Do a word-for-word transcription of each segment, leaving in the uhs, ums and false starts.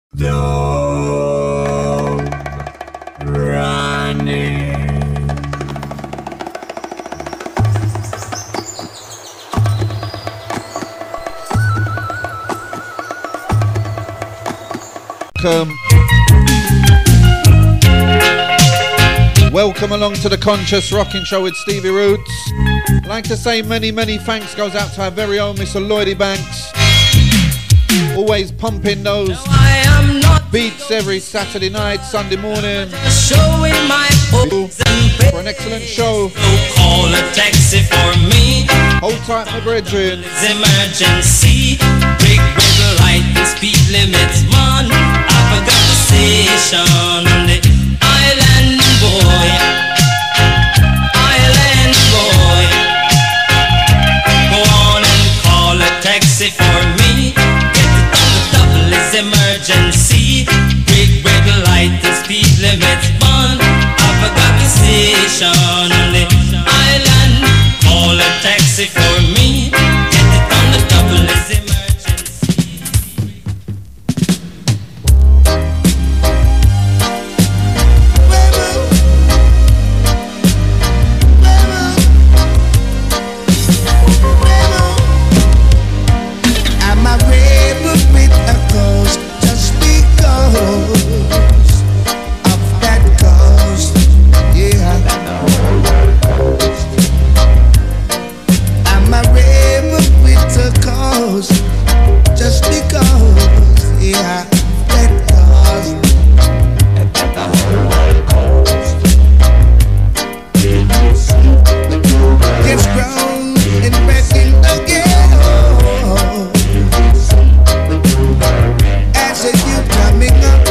Dove running. Welcome. Welcome along to the Conscious Rocking Show with Stevie Roots. I'd like to say many, many thanks goes out to our very own Mister Lloydie Banks. Always pumping those beats every Saturday night, Sunday morning. For an excellent show. Call a taxi for me. Hold tight, my brethren. It's emergency. Big red light and speed limits, man. I forgot the station. The island boy. Island boy. Go on and call a taxi for me. Get it on the double, it's emergency. Big red light and speed limits, man. I forgot the station on the island. Call a taxi for me. Get it on the double, it's emergency. I'm a rebel with a cause just because of that cause. Yeah. I'm a rebel with a cause just because. Yeah. That cause. It's grown and breaking again. As a youth coming up,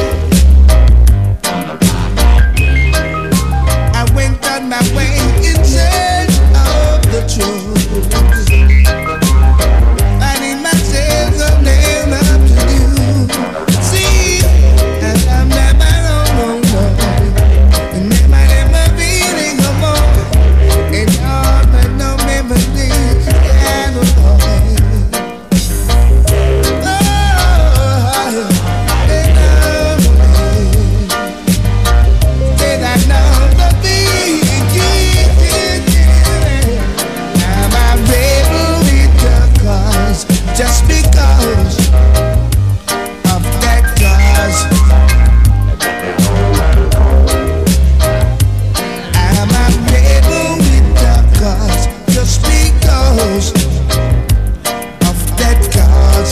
I went on my way in search of the truth, finding myself a nail up to you. See, and I'm never alone, no, and never, never feeling alone, and all but no memories and a void. Just because of that cause, I'm a rebel with the cause. Just because of that cause.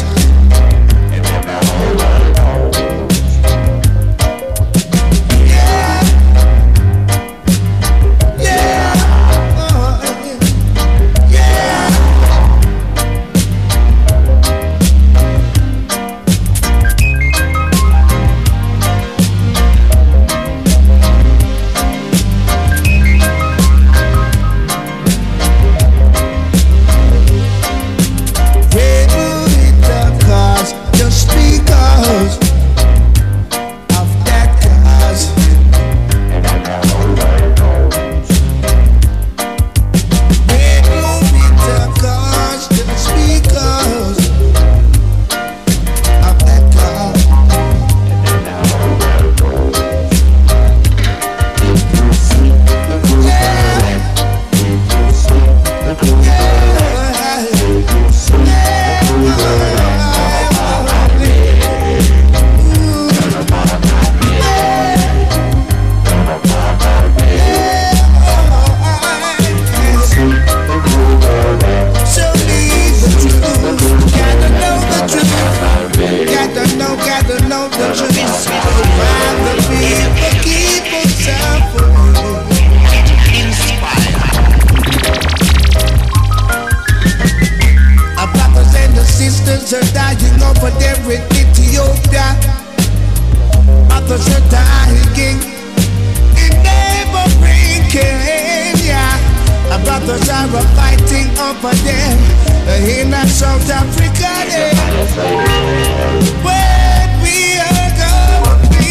Yeah, yeah, oh, yeah. Rebel with the cause, just because of that cause. Rebel with the cause, just because of that cause. So need the truth, gotta know the truth, gotta know, gotta know the truth. While the people keep on suffering. Our brothers and the sisters are dying over there in Ethiopia. Others are dying in neighboring Kenya. Our brothers are fighting over there in South Africa. Yeah. Where we are going.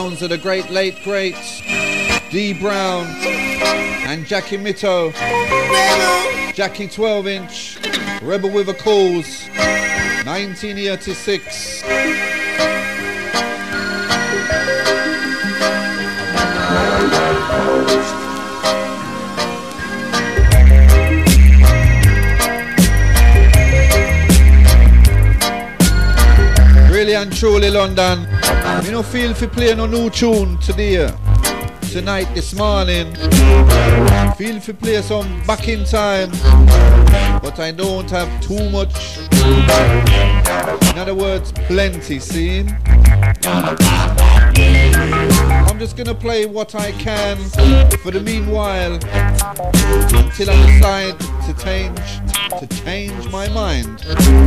sounds of the great late greats Dee Brown and Jackie Mitto. Jackie twelve inch, Rebel with a Cause, nineteen eighty-six. Really and truly London, me no feel fi play no new tune today, tonight, this morning. Feel fi play some back in time, but I don't have too much. In other words, plenty, see? I'm just gonna play what I can for the meanwhile until I decide to change to change my mind.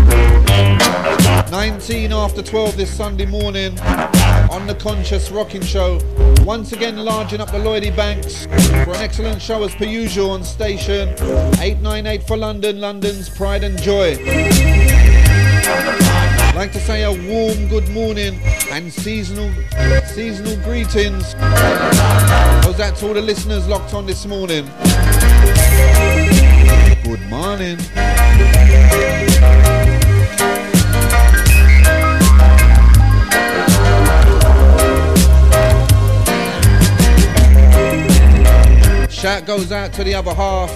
nineteen after twelve this Sunday morning on the Conscious Rocking Show. Once again larging up the Lloydie Banks for an excellent show as per usual on station eight ninety-eight for London, London's pride and joy. I'd like to say a warm good morning and seasonal seasonal greetings. Goes out to all the listeners locked on this morning. Good morning. Shout goes out to the other half.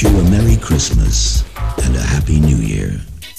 wish you a Merry Christmas and a Happy New Year.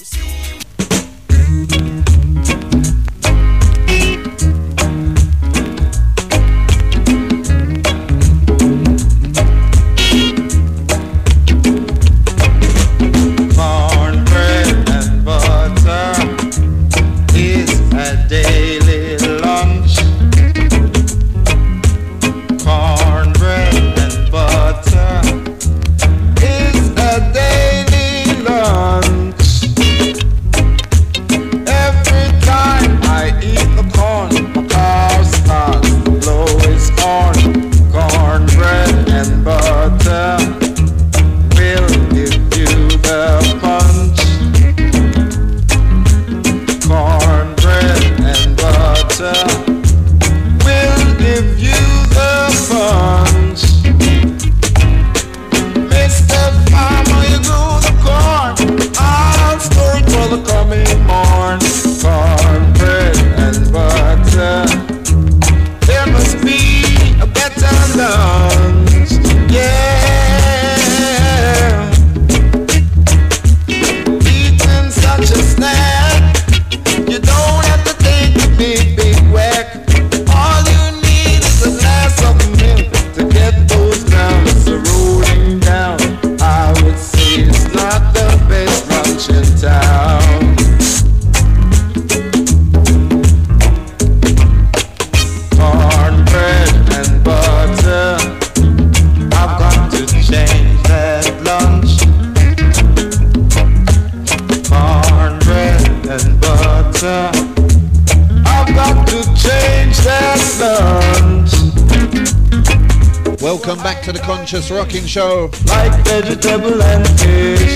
Welcome back to the Conscious Rocking Show. Like vegetable and fish.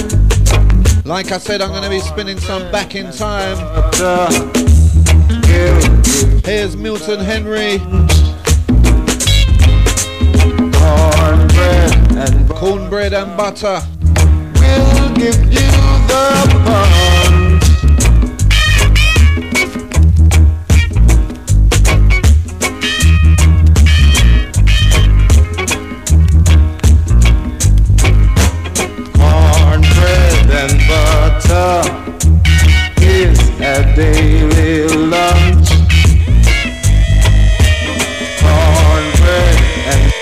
Like I said, I'm going to be spinning some back in time. Here's Milton Henry. Cornbread and butter. Cornbread and butter. We'll give you the punch. and butter is a daily lunch. Cornbread and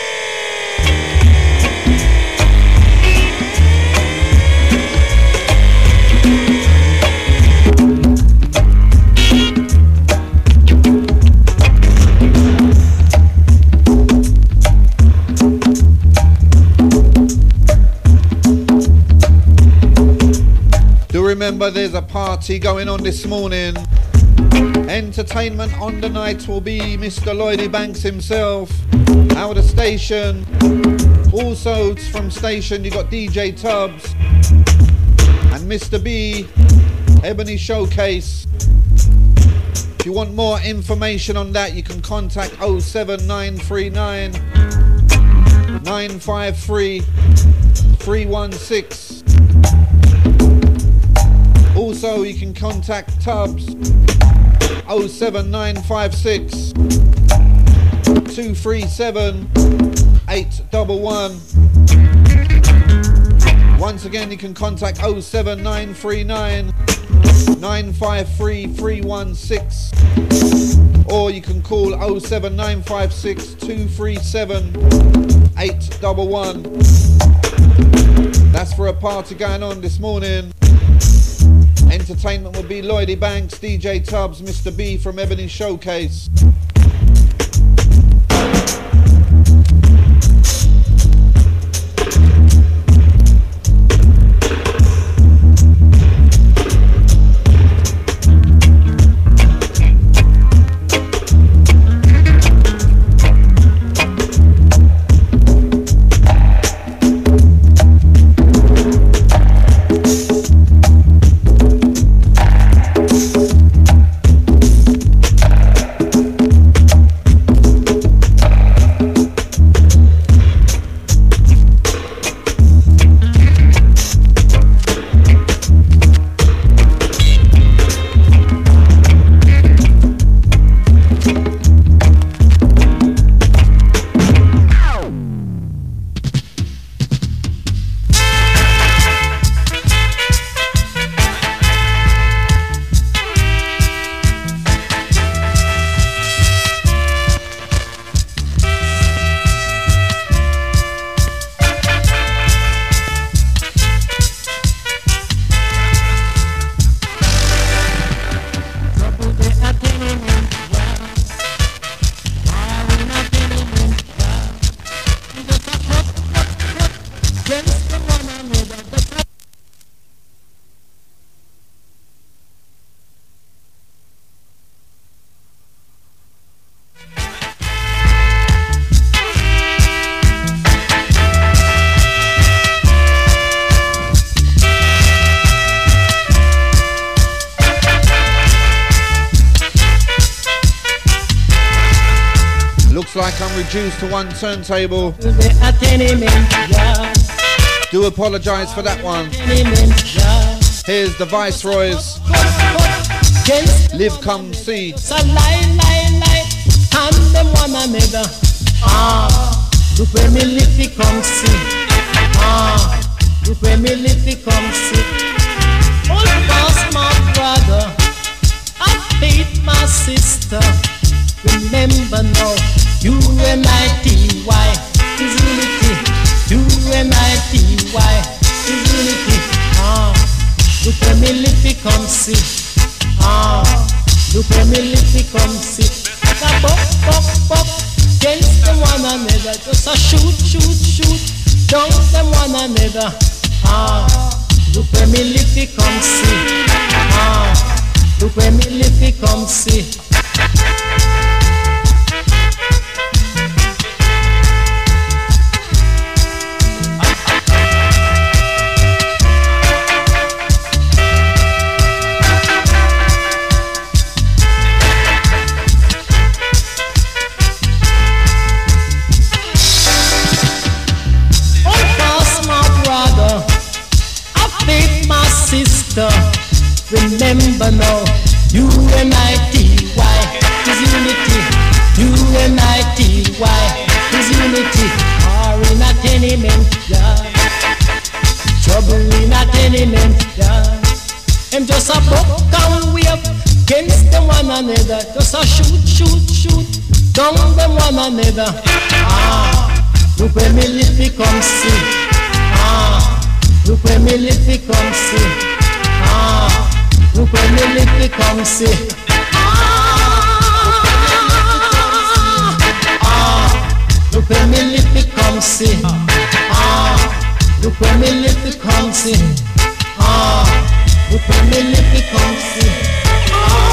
remember there's a party going on this morning. Entertainment on the night will be Mister Lloydie Banks himself out of station. Also from station you got D J Tubbs and Mister B, Ebony Showcase. If you want more information on that, you can contact oh seven nine three nine, nine five three, three one six. Also, you can contact Tubbs oh seven nine five six, two three seven, eight one one. Once again, you can contact oh seven nine three nine, nine five three, three one six, or you can call oh seven nine five six, two three seven, eight one one. That's for a party going on this morning. Entertainment will be Lloydie Banks, D J Tubbs, Mister B from Ebony Showcase. become reduced to one turntable. To the attainment, yeah. Do apologise for that one. Attainment, yeah. Here's the Viceroys. Against Live, come, see. so lie, lie, lie, and them one another. Ah, look where me live, come see. Ah, look where me live, come see. Old boss, my brother, I paid my sister. Remember now, U N I T Y is unity. U N I T Y is unity. Ah, look where me live, come see. Ah, look where me live, come see. Now pop, pop, pop, against them one another. Just a shoot, shoot, shoot, down them one another. Ah, look where me live, come see. Ah, look where me live, come see. Remember now, U N I T Y is unity. U N I T Y is unity. Are in a tenement, yeah. Trouble in a tenement, yeah. And just a buck and wave against them one another. Just a shoot, shoot, shoot down them one another. Ah, look where me live, come see. Ah, look where me live, come see. Ah, look where me live, come see. Ah, ah, look where me live, come see. Ah, look where me live, come see. Ah, look where me live, come see. Ah.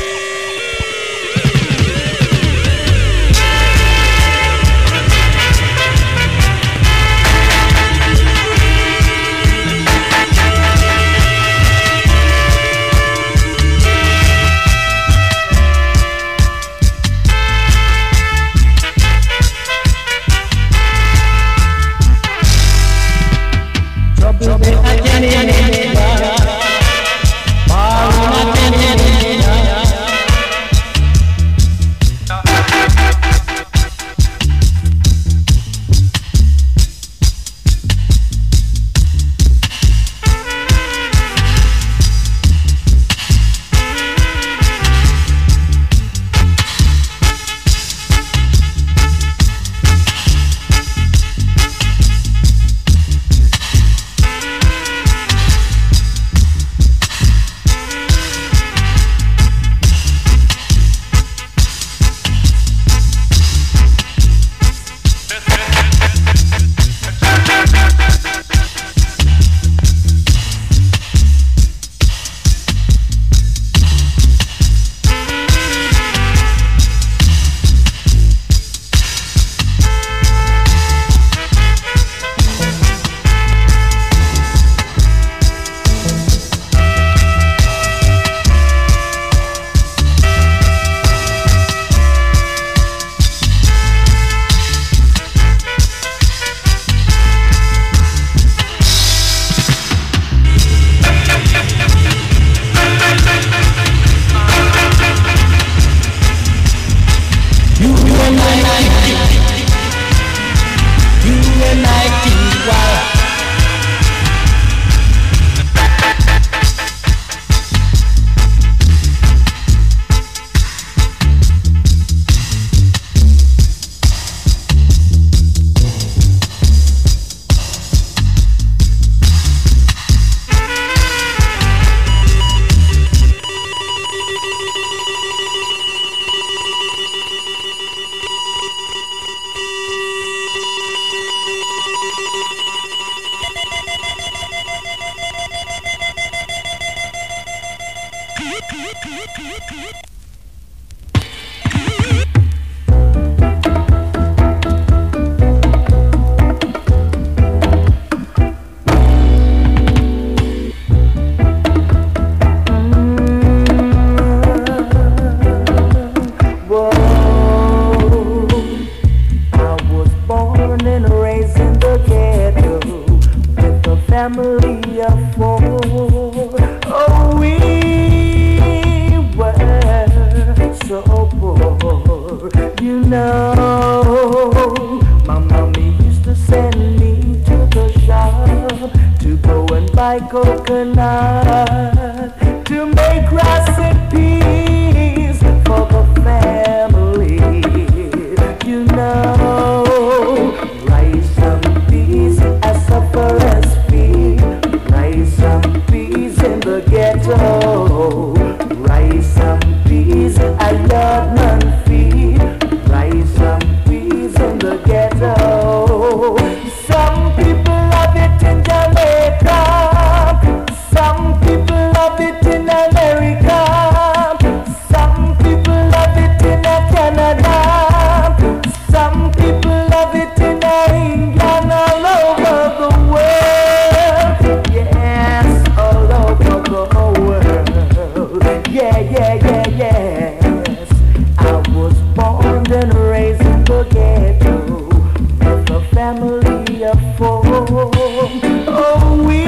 coconut to make recipes for the family. You know, rice and peas as supper as feed. Rice and peas in the ghetto. Rice and peas a yard man feed. Rice and peas in the ghetto. Some people love it in Jamaica. Some people love it in America. Some people love it in Canada. Some people love it in England, all over the world. Yes, all over the world. Yeah, yeah, yeah, yes. I was born and raised in the ghetto with a family of four. Oh, we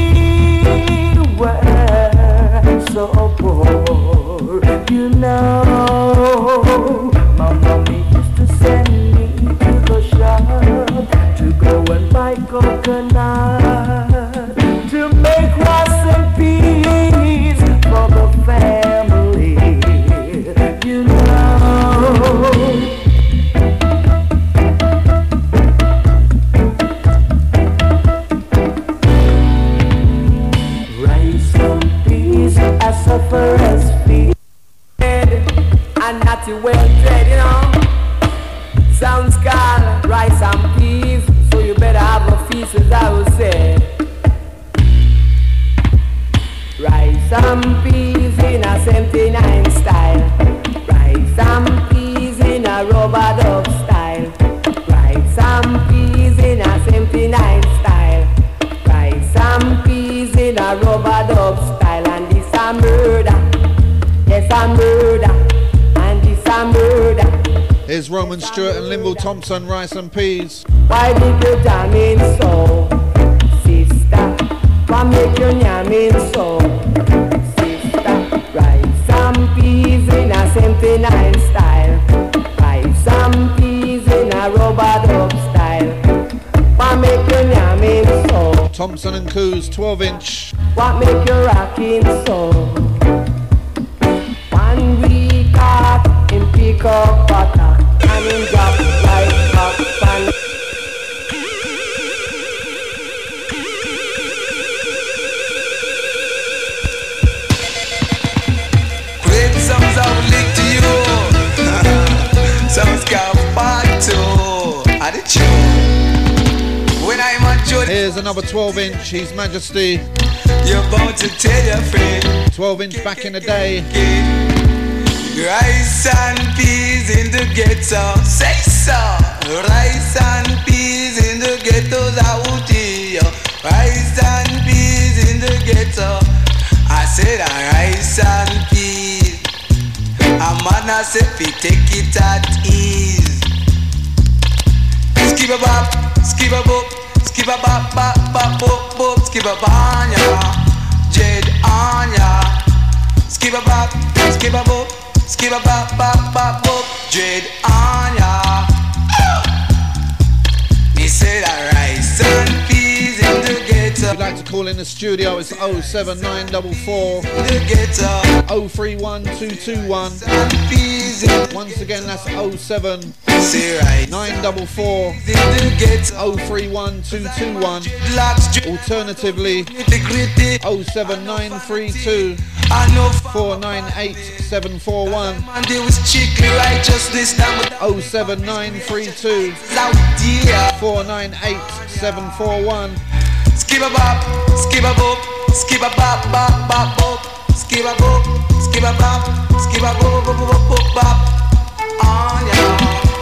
were so poor, you know. My mommy used to send me to the shop to go and buy coconut to make rice and peas for the family, you know. Rice and peas as suffer as feed. And not you well fed, you know. Sounds called rice and peas, so you better have a feast, as I would say. Rice and peas in a seventy-nine style. Rice and peas in a rubber dub style. Rice and peas in a seventy-nine style. Rice and peas in a rubber dub style. And this a murder. Yes, a murder. And this a murder. Here's Roman Stewart and Linville Thompson, Rice and Peas. Why did you jam in so, sister? Why make you jam in so, sister? Rice and peas in a seventy-nine style. Rice and peas in a rubber dub style. Why make you jam in so? Thompson and Coos, twelve inch. What make you rockin' so? One week out in pick up butter and in drop like pop pan. Great songs I would link to you. Songs got back to at the tune. When I'm on Jordan, Here's another twelve inch, His Majesty. you're about to tell your friend. twelve inch back in the day. Rice and peas in the ghetto, say so. Rice and peas in the ghettos out here. Rice and peas in the ghetto. I said a rice and peas. A man I said we take it at ease. Skip a bop, skip a bop, skip a bop, bop, bop, bop, bop, skip a banya, Jade Anya. Skip a bop, skip a bop. Skip a bop bop bop bop, Jade Anya. Me said a rice and peas in the ghetto. If you'd like to call in the studio, it's oh seven nine four four, In the ghetto. oh three one two two one. And peas in the Once again, that's oh seven say rice nine four four, in the ghetto. oh three one two two one. Locks, Alternatively, the gritty. oh seven nine three two I know four nine eight seven four one. man they was strictly righteousness down with oh seven nine three two out there. four nine eight seven four one. Skip a bop, skip a bop, skip a bop bop bop bop. Skip a bop, skip a bop, skip a bop bop bop bop bop. On ya.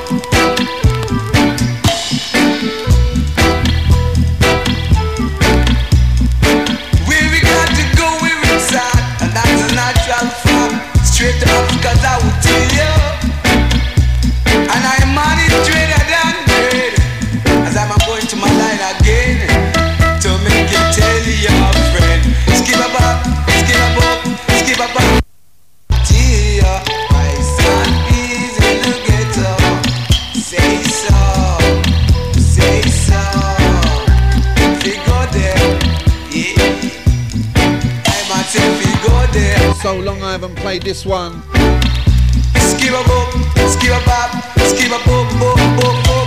Where we got to go, where it's at, and that's a natural fact. Straight to Africa, I will tell you. And I'm on it straighter than great. As I'm going to my line again to make it tell your friend. Skip a bop, skip a bop, skip a bop. Tia, rice and peas in the ghetto. live and played this one. Skip a boop, skip a bop, skip a boop, boop, boop, boop.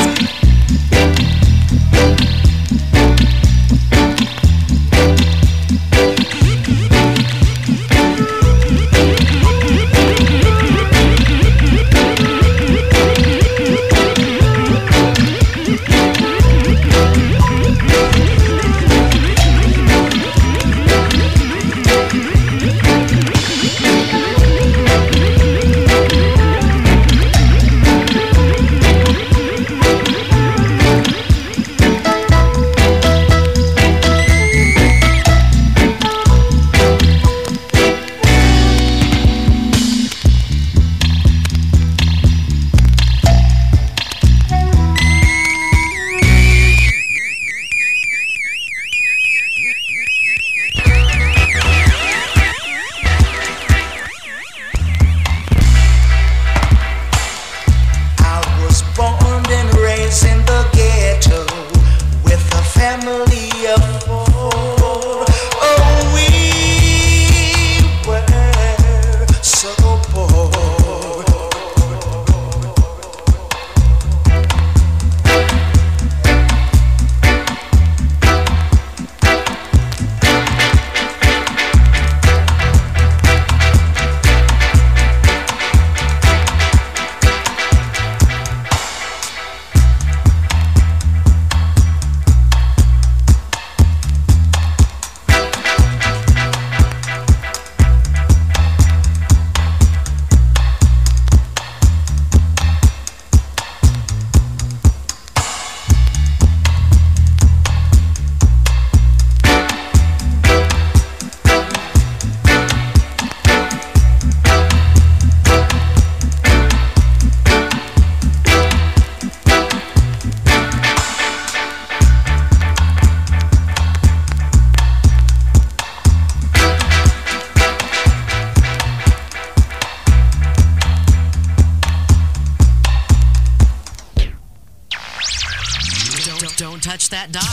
touch that dial.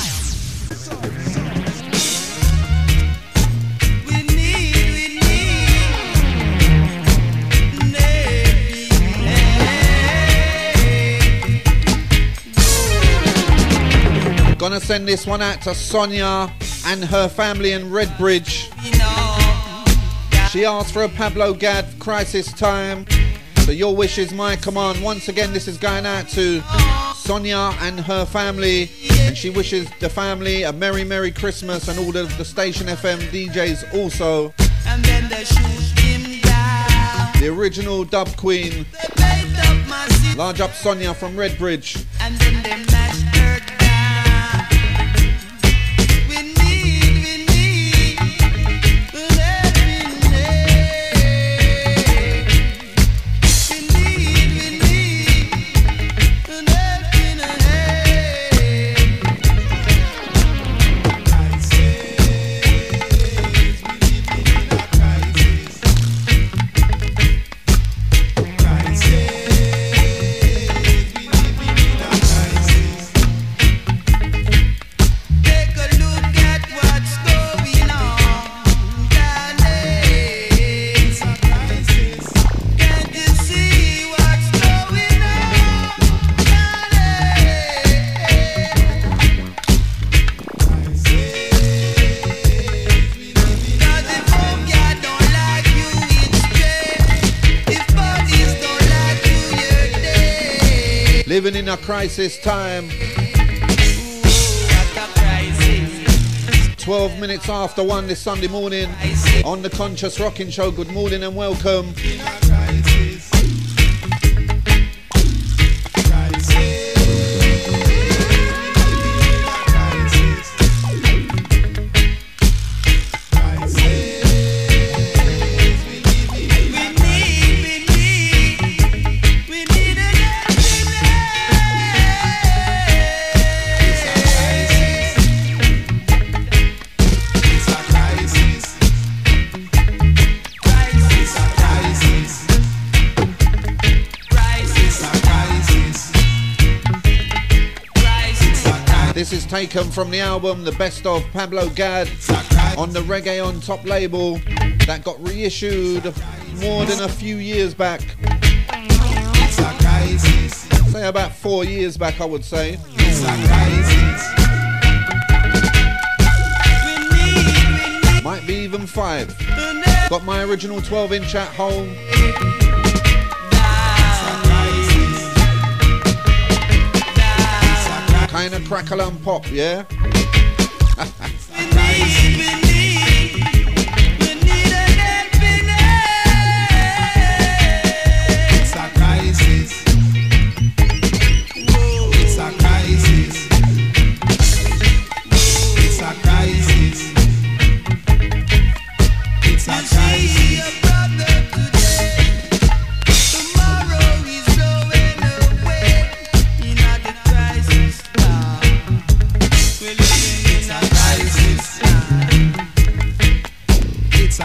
Gonna send this one out to Sonia and her family in Redbridge. She asked for a Pablo Gad Crisis Time. So your wish is my command. Once again, this is going out to Sonia and her family. And she wishes the family a Merry, Merry Christmas and all of the Station F M D Js also. And then they shoot him down. The original dub queen. Large up Sonia from Redbridge. And then they mashed her down. Living in a crisis time. twelve minutes after one this Sunday morning on the Conscious Rocking Show. Good morning and welcome. This is taken from the album The Best of Pablo Gad on the Reggae on Top label. that got reissued more than a few years back. It's a crisis. Say about four years back, I would say. It's a crisis. Might be even five. Got my original twelve inch at home. Kinda crackle and pop, yeah? It's a crisis. It's a crisis. It's a crisis. It's a crisis. Tomorrow is blowing away. In a crisis now. We're living in a crisis now. It's a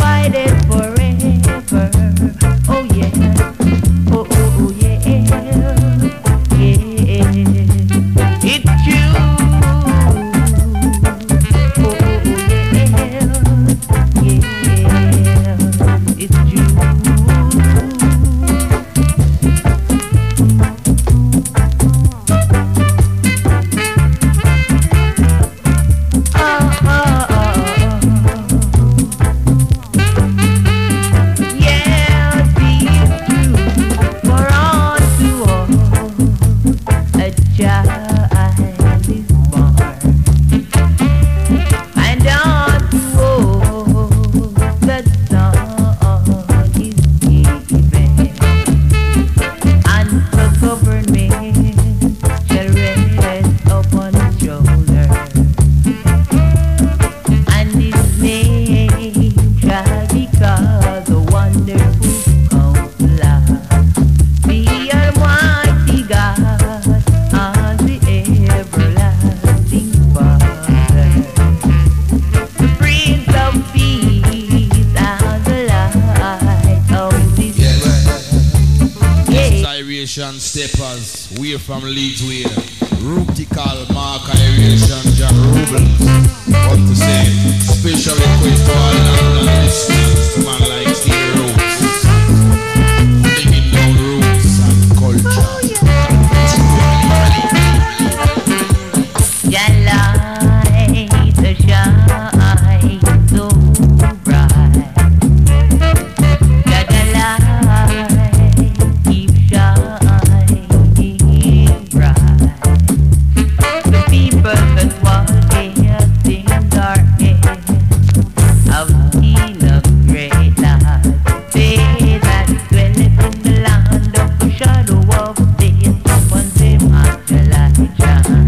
divided forever. Oh yeah, oh oh oh yeah. Aeration steppers, we from Leeds way. Rutical, Mark Aeration, John Rubles. What to say? Special request to all London listeners, to man like Steve Roots. Digging down roots and culture. Your light to shine so bright. Got the light keep shining bright. The people that walk in darkness have seen a great light. They that dwelleth in the land of the shadow of death, upon them as the light shines.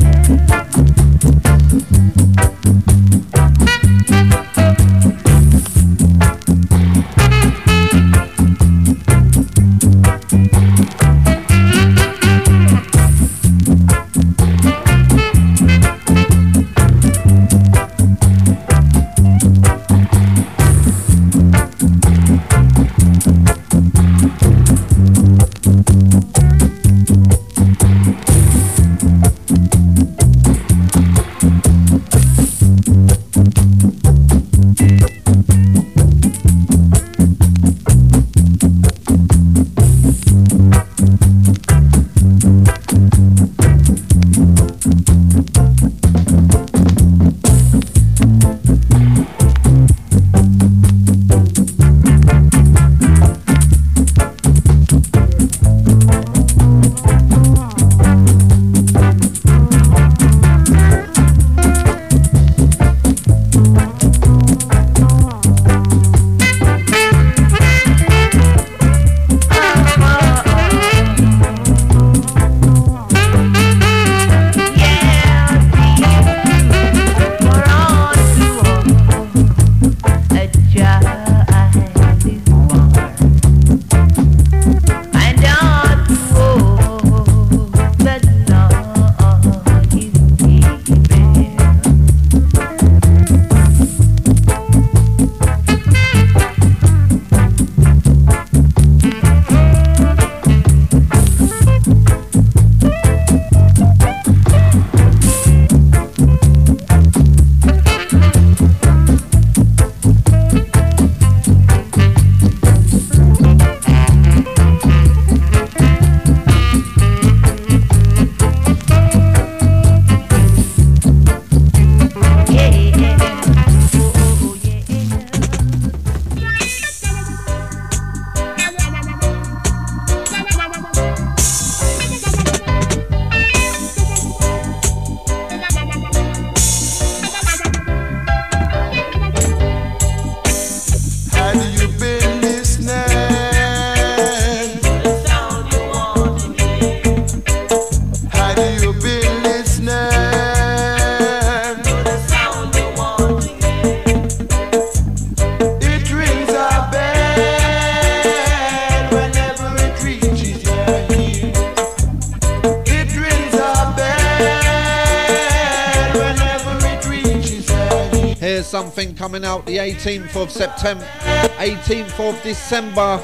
Something coming out the eighteenth of September, eighteenth of December,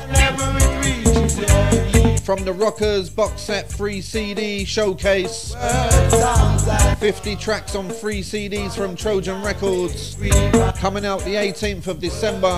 from the Rockers box set free C D showcase. fifty tracks on free C Ds from Trojan Records, coming out the eighteenth of December.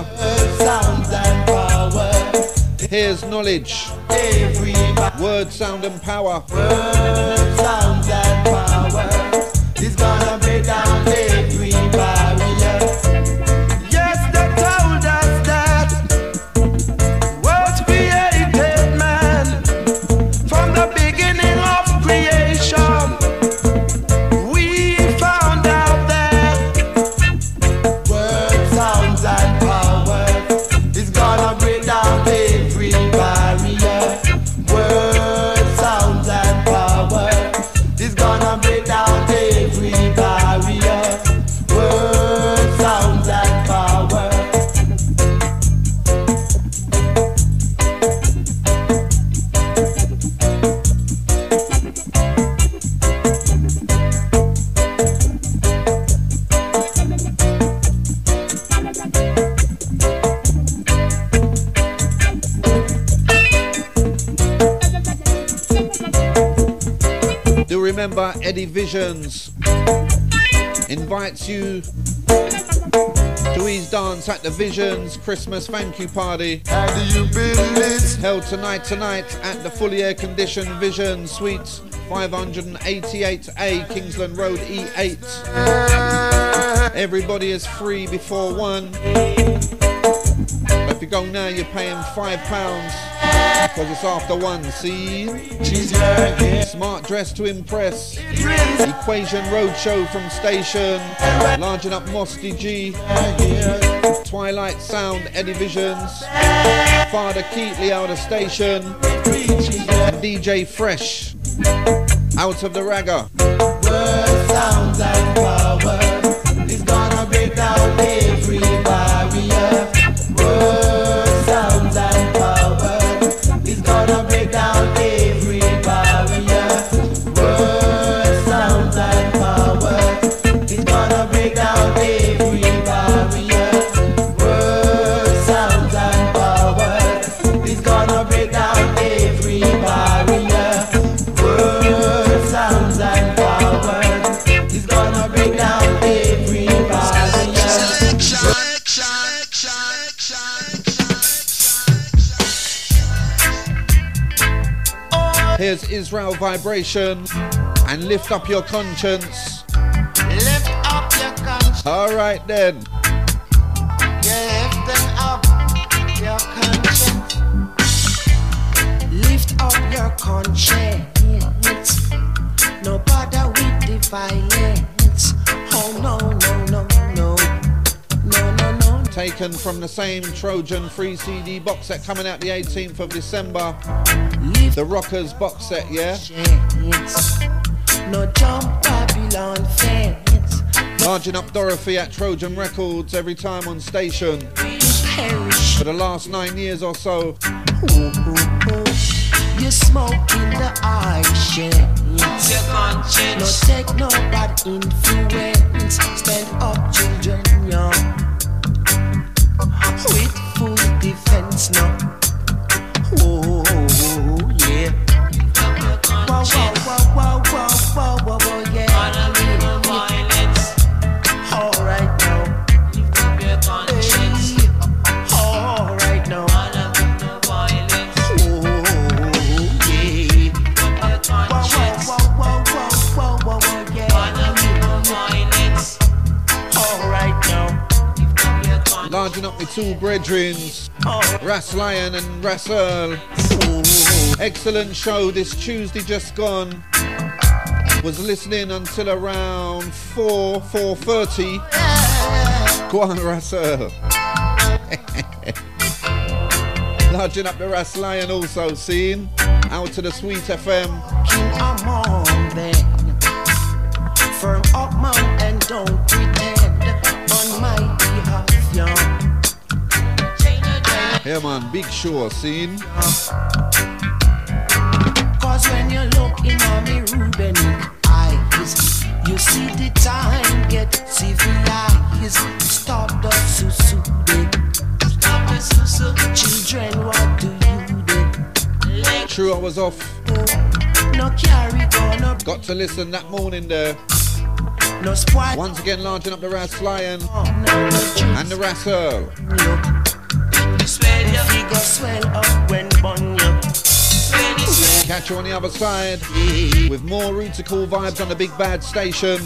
Here's Knowledge, Word, Sound and Power. Word, sound and power is gonna break down every barrier. Yes, they told us that was created man from the beginning of creation. We found out that word, sounds and power is gonna break down every barrier. Word, sounds and power is gonna break down every barrier. Remember, Eddie Visions invites you to his dance at the Visions Christmas thank you party. Held tonight tonight at the fully air conditioned Vision Suites five eighty-eight A Kingsland Road E eight. Everybody is free before one. But if you go now, you're paying five pounds because it's after one. See? Smart dress to impress. Equation Roadshow from station. Large up Mosty G. Twilight Sound Eddie Visions. Father Keatley out of station. And D J Fresh out of the ragga. Word, sounds and power is gonna break down every barrier. Word, sounds and power is gonna break down every barrier. Word, sounds and power is gonna break down every barrier. Word, sounds and power is gonna break down every barrier. Word, sounds and power is gonna break down every barrier. Here's Israel Vibration and Lift Up Your Conscience. Lift up your conscience. All right then. Yeah, lifting up your conscience. Lift up your conscience. No bother with the violence. Oh no, no, no, no. No, no, no. Taken from the same Trojan three C D box set coming out the eighteenth of December. The Rockers box set, yeah? No jump Babylon fence. Larging up Dorothy at Trojan Records every time on station. For the last nine years or so. You smoke in the eye shades. No take no bad influence. Stand up children young. With full defense now. Oh yeah. Wow, wow, wow, wow, wow, wow, wow, wow, yeah. All right now. Hey. All right now. Oh yeah. Wow, wow, wow, wow, wow, wow, wow, yeah. All right now. Larging up the two brethrens, Ras Lion and Ras Earl. Excellent show this Tuesday just gone. Was listening until around four, four thirty. Go on, Ras Earl. Larging up the Ras Lion also, seen out to the Sweet F M. King among them. Firm up man and don't pretend on my behalf, young. Yeah man, Big Show, seen. Cause when you look in on me Rubenic eyes, you see the time get civilized. Stop the susu, stop the susu. Children, what do you do? True, I was off. No carry gonna got to listen that morning there. No spoil. Once again, larging up the Ras Lion and the Ras Earl. Swell your figure, swell up when bun you. Catch you on the other side with more Rootical vibes on the Big Bad Station.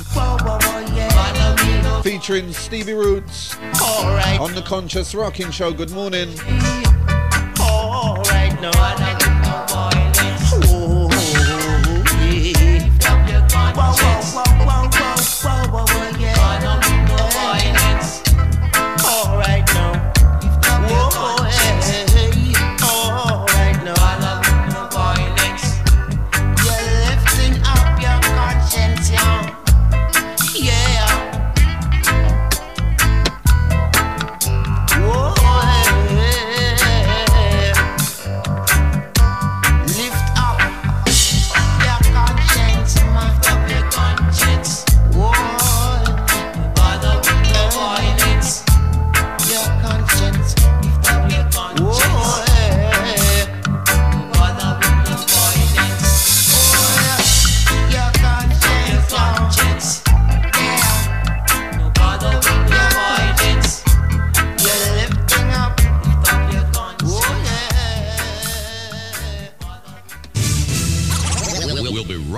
Featuring Stevie Roots on the Conscious Rocking Show. Good morning. All right now.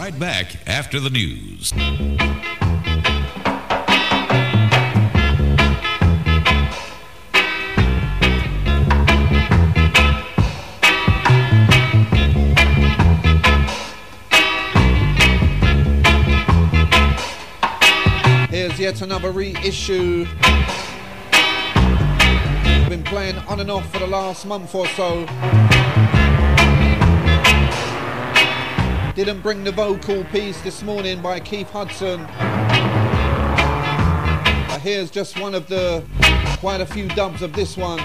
right back after the news. Here's yet another reissue. I've been playing on and off for the last month or so. Didn't bring the vocal piece this morning by Keith Hudson. But here's just one of the quite a few dubs of this one.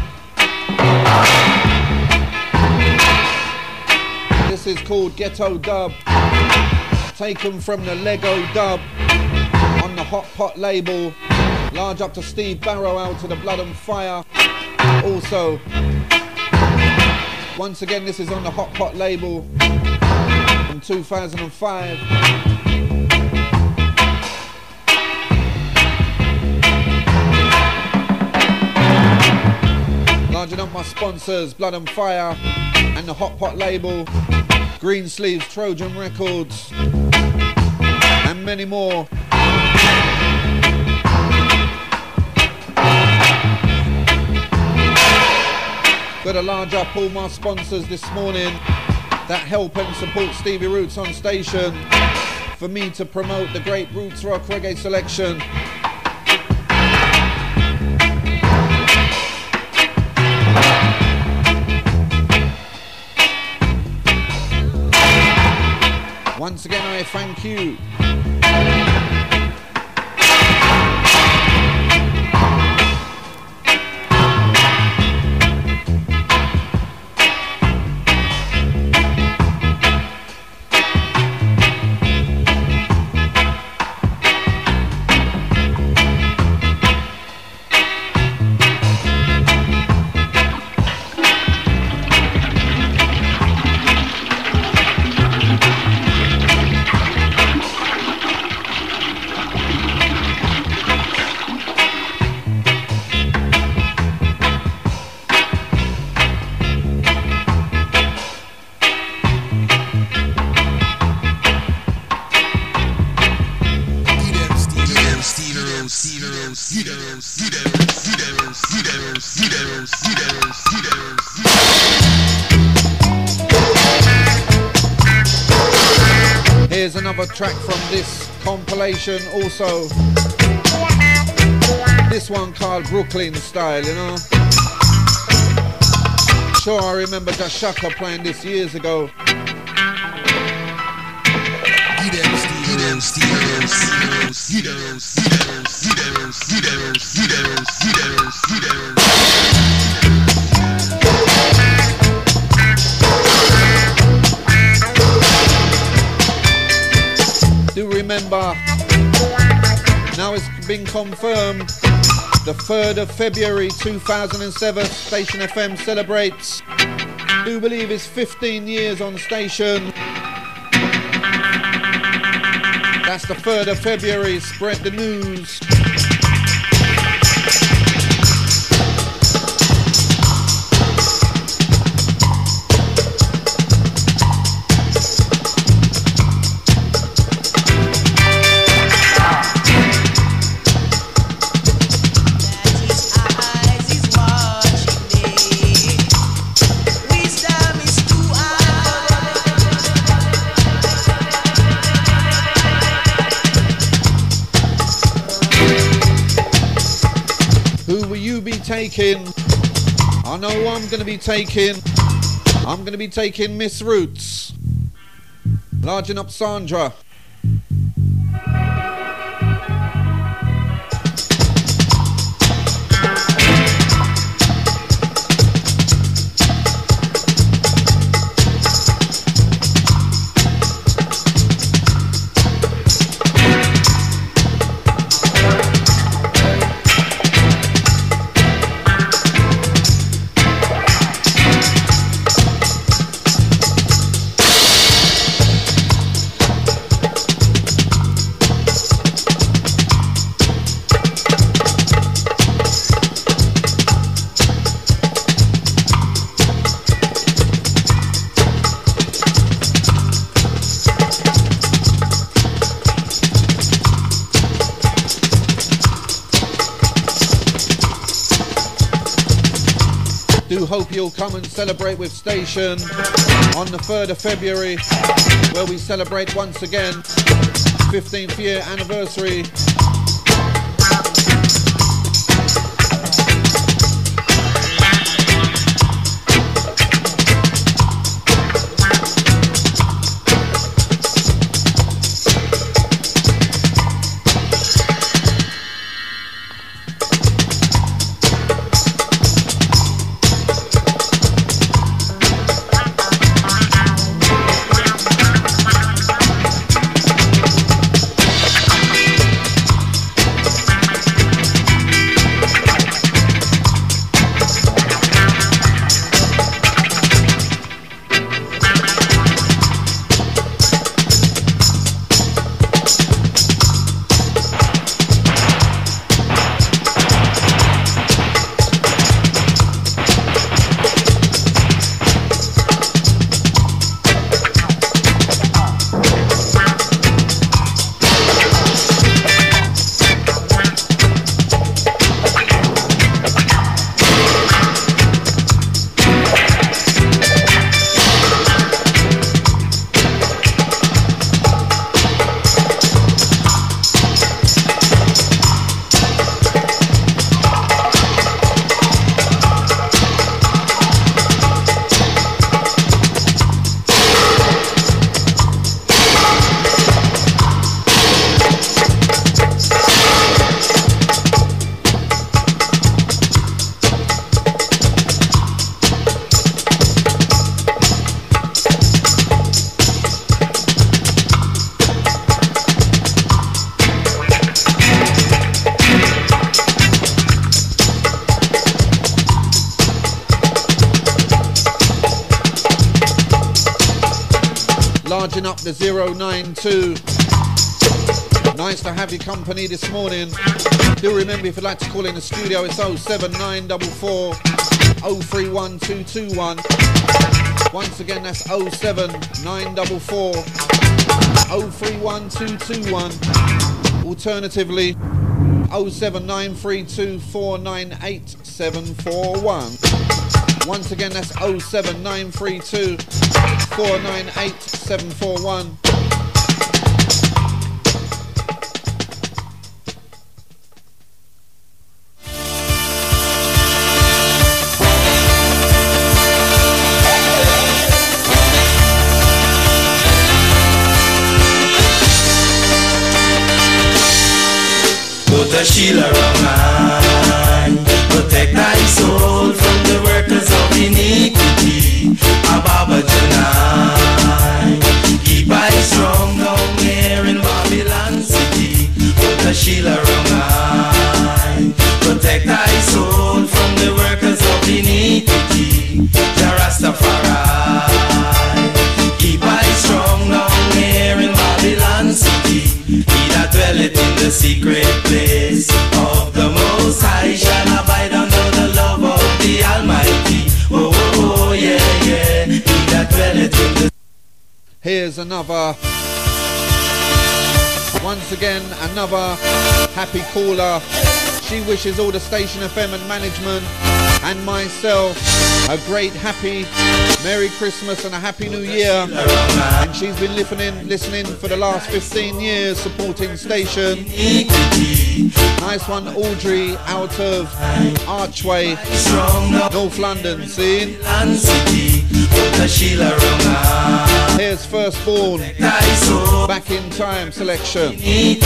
This is called Ghetto Dub, taken from the Lego Dub on the Hot Pot label. Large up to Steve Barrow, out to the Blood and Fire. Also, once again, this is on the Hot Pot label from two thousand five. Larging up my sponsors, Blood and Fire and the Hot Pot label, Green Sleeves, Trojan Records, and many more. Got to large up all my sponsors this morning that help and support Stevie Roots on station for me to promote the great roots rock reggae selection. Once again, I thank you. Here's another track from this compilation also. This one called Brooklyn Style, you know. Sure, I remember Jashaka playing this years ago. Do remember, now it's been confirmed, the third of February two thousand seven, Station F M celebrates, do believe it's fifteen years on station. That's the third of February, spread the news. Taking, I know who I'm going to be taking. I'm going to be taking Miss Roots, larging up Sandra. Do hope you'll come and celebrate with Station on the third of February, where we celebrate once again fifteenth year anniversary. Up the zero nine two. Nice to have your company this morning. Do remember, if you'd like to call in the studio, it's oh seven nine four four oh three one two two one. Once again, that's oh seven nine four four oh three one two two one. Alternatively, oh seven nine three two four nine eight seven four one. Once again, that's oh seven nine three two four nine eight seven four one. Put a shield around mine, protect thy soul from the workers of iniquity. Ababa tonight, keep I strong down here in Babylon city. Put a shield around mine, protect thy soul from the workers of iniquity. The Rastafari, keep I strong down here in Babylon city. He that dwelleth in the secret place of the Most High shall abide under the love of the Almighty. Oh, oh, oh, yeah, yeah. He that dwelleth in the... Here's another, once again, another happy caller. She wishes all the Station F M and management and myself a great, happy Merry Christmas and a Happy New Year. And she's been listening, listening for the last fifteen years, supporting Station. Nice one, Audrey, out of Archway, North London. See? Here's Firstborn, Back in Time selection.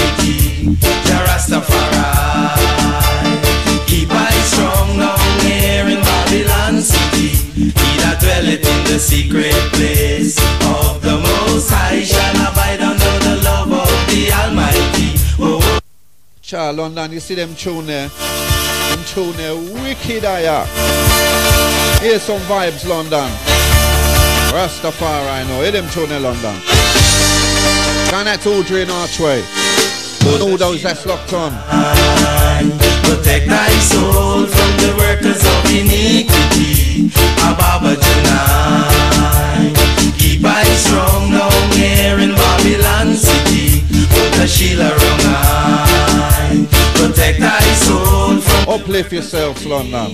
Keep I strong down here in Babylon city. He that dwelleth in the secret place of the Most High shall abide under the love of the Almighty. Oh, oh. Cha, London, you see them tune there? Them tune there, wicked aya. Here's some vibes, London. Rastafari, I know. Hear them tune there, London. Down at Audrey in Archway. And all those that's locked on. Protect thy soul from the workers of iniquity. Ababa tonight, keep I strong down here in Babylon city. Put a shield around mine, protect thy soul from up Uplift yourselves, London.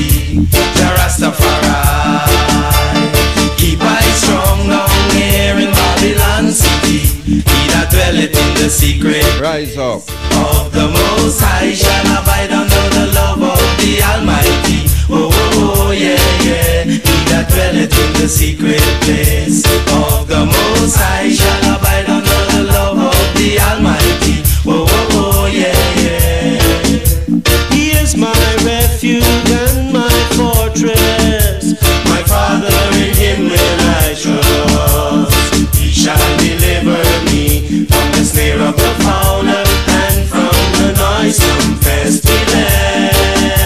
Keep I strong down here in Babylon city. He that dwelleth in the secret rise up of the Most High shall abide under the love of the Almighty. Oh, oh, oh, yeah, yeah. He that dwelleth in the secret place of the Most High shall abide under the love of the Almighty. Oh, oh, oh, yeah, yeah. He is my refuge and my fortress. My Father, in Him will I trust. He shall deliver me from the snare of the fowler and from the noisome pestilence.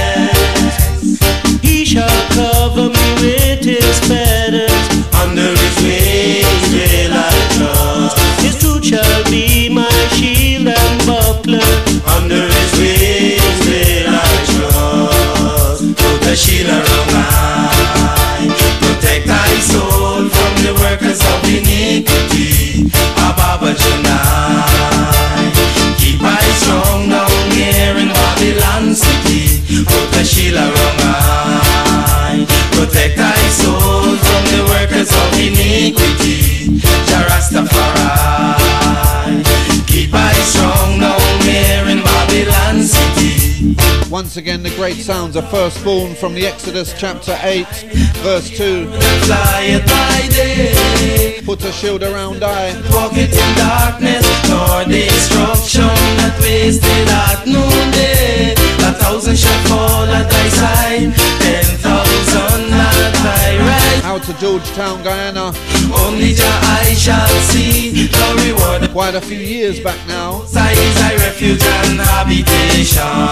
He shall cover me with His feathers, under His wings will I trust. His truth shall be my shield and buckler, under His wings will I trust. Put a shield around mine, protect thy soul from the workers of iniquity. Ababa Janai, keep I strong down here in Babylon city. Put a shield around mine, protect thy soul from the workers of iniquity. Jarastafari, keep I strong down here in Babylon city. Once again, the great sounds are firstborn from the Exodus chapter eight, verse two. Fly by day, put a shield around I. Walk it in darkness, nor destruction that wasted at noonday. A thousand shall fall at thy side, ten thousand at thy right. Out to Georgetown, Guyana. Only Jah I shall see the reward. Quite a few years back now. Thy is thy refuge and habitation.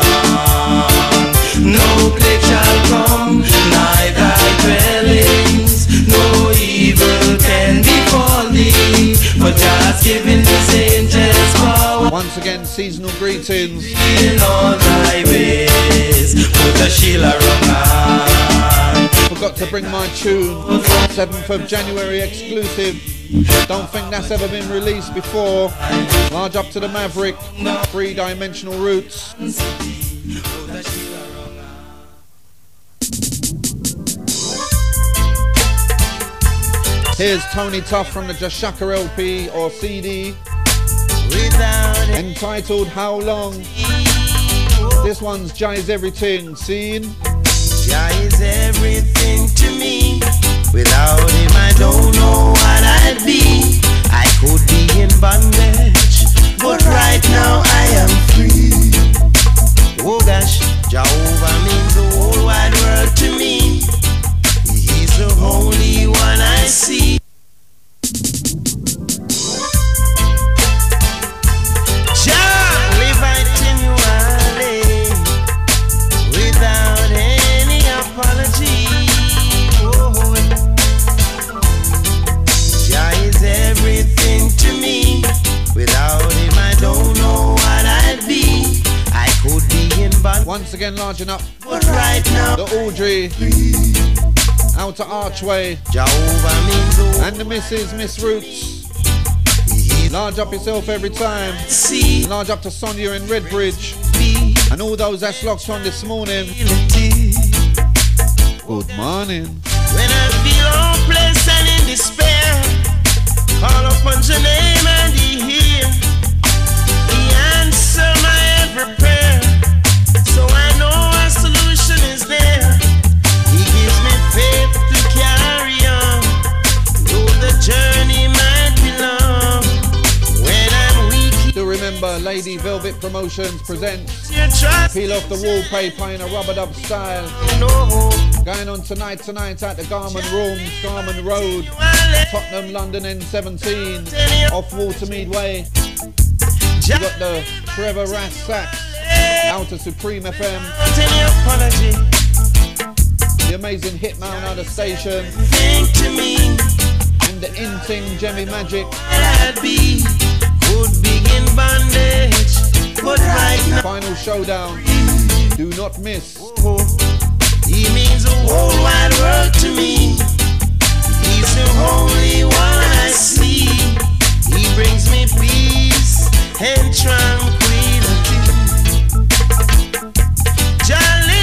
No plague shall come, nigh thy dwellings. No evil can befall thee, for Jah has given His angels power. Once again, seasonal greetings. In all thy ways, put a shield around mine. Forgot to bring my tune, seventh of January exclusive. Don't think that's ever been released before. Large up to the Maverick, three-dimensional roots. Here's Tony Tuff from the Jashaka L P or C D, entitled How Long. This one's Jah is everything, seen? Jah is everything to me. Without Him I don't know what I'd be. I could be in bondage, but right now I am free. Oh gosh, Jehovah means the whole wide world to me. He's the only one I see. Jah live continually, without any apology. Oh, Jah is everything to me. Without Him I don't know what I'd be. I could be in bondage. Once again, larging up. But right now, the Audrey. Out to Archway. Jehovah means the and the Missus Miss Roots. Large up yourself every time. See. Large up to Sonia in Redbridge. And all those that's locked on this morning. Good morning. When I feel hopeless and in despair, call upon your name and He hear. He answer my every prayer. So I know a solution is there. He gives me faith to carry on, though the journey might be long. When I'm weak, still remember Lady Velvet Promotions presents Peel Off the Wallpaper in a rubbered up style. No. Going on tonight, tonight at the Garman Rooms, Garman Road, Tottenham, London N seventeen, off Watermead Way. You got the Trevor Rass Sax out of Supreme F M. The amazing Hitman out of station. And the Inting Jemmy Magic. Final showdown. Do not miss. He means the whole wide world to me. He's the only one I see. He brings me peace and tranquility. Jolly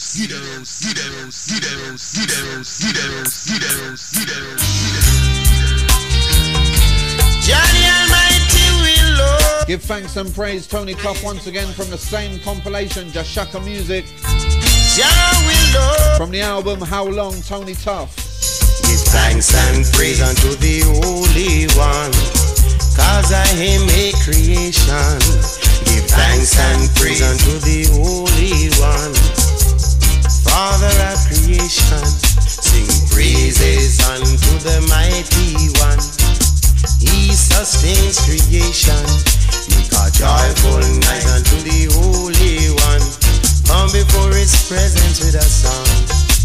Johnny Almighty will love. Give thanks and praise Tony Tuff once again from the same compilation, Jashaka Music. Jah will love. From the album How Long, Tony Tuff. Give thanks and praise unto the Holy One, cause I am a creation. Give thanks and praise unto the Holy One, Father of creation. Sing praises unto the Mighty One, He sustains creation. Make a joyful night unto the Holy One, come before His presence with a song.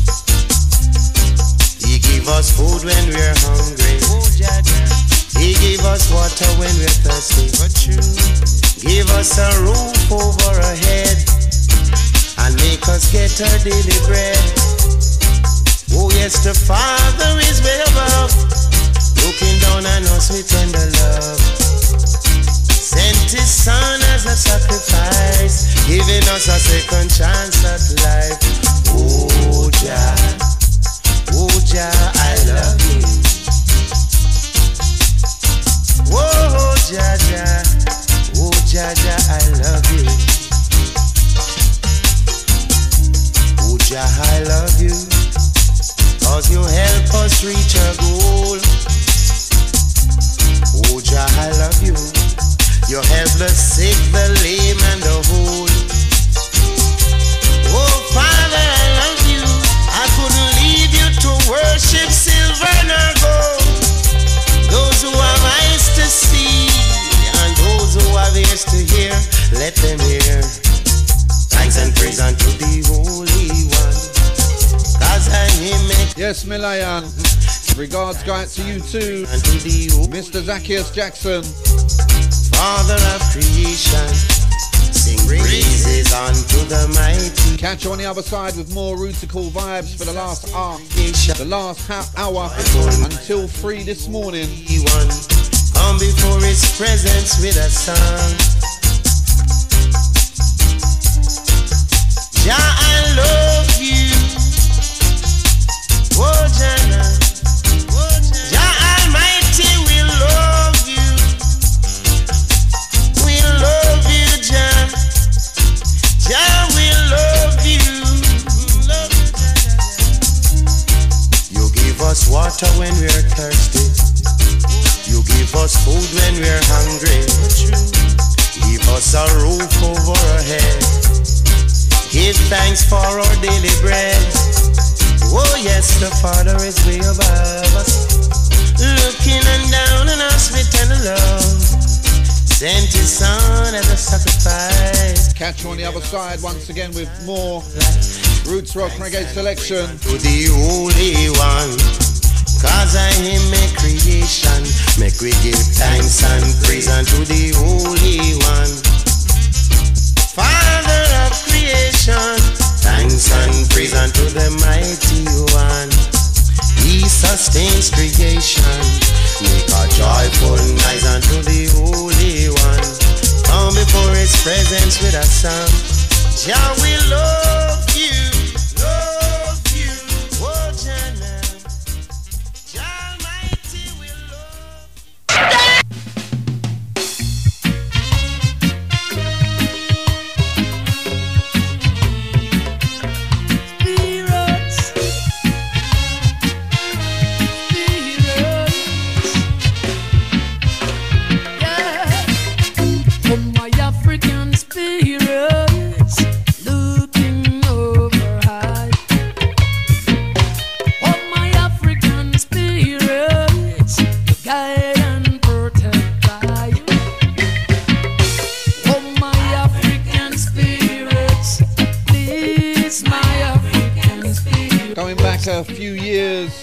He give us food when we're hungry. He give us water when we're thirsty. Give us a roof over our head and make us get our daily bread. Oh yes, the Father is way above, looking down on us with tender love. Sent His Son as a sacrifice, giving us a second chance at life. Oh Jah, oh Jah, I love you. Oh Jah Jah, oh Jah Jah, I love you. Oh Jah, I love you, cause you help us reach our goal. Oh Jah, I love you, you help the sick, the lame, and the whole. Oh Father, I love you, I couldn't leave you to worship silver nor gold. Those who have eyes to see and those who have ears to hear, let them hear. Thanks and praise unto the Holy One, cause I am it. Yes, Milayan. Regards go out to you too, Mister Zacchaeus Jackson. Father of creation, sing praises unto the mighty. Catch you on the other side with more Rootical vibes for the last hour, the last half hour until three this morning. Come before His presence with a song. Jah, I love you. Oh Jah, Jah Almighty will love you. We love you, Jah. Jah will love you. You give us water when we're thirsty. You give us food when we're hungry. Give us a roof over our head. Give thanks for our daily bread. Oh yes, the Father is way above us, looking and down on us with tender love. Sent His Son as a sacrifice. Catch you on the other side once again with more Roots Rock Reggae selection. To the Holy One, cause I am a creation. Make we give thanks and praise unto the Holy One, Father of creation. Thanks and praise unto the Mighty One, He sustains creation. Make a joyful noise unto the Holy One, come before His presence with a song. Jah will love you, love you, oh Jah. Jah Almighty will love you. A few years,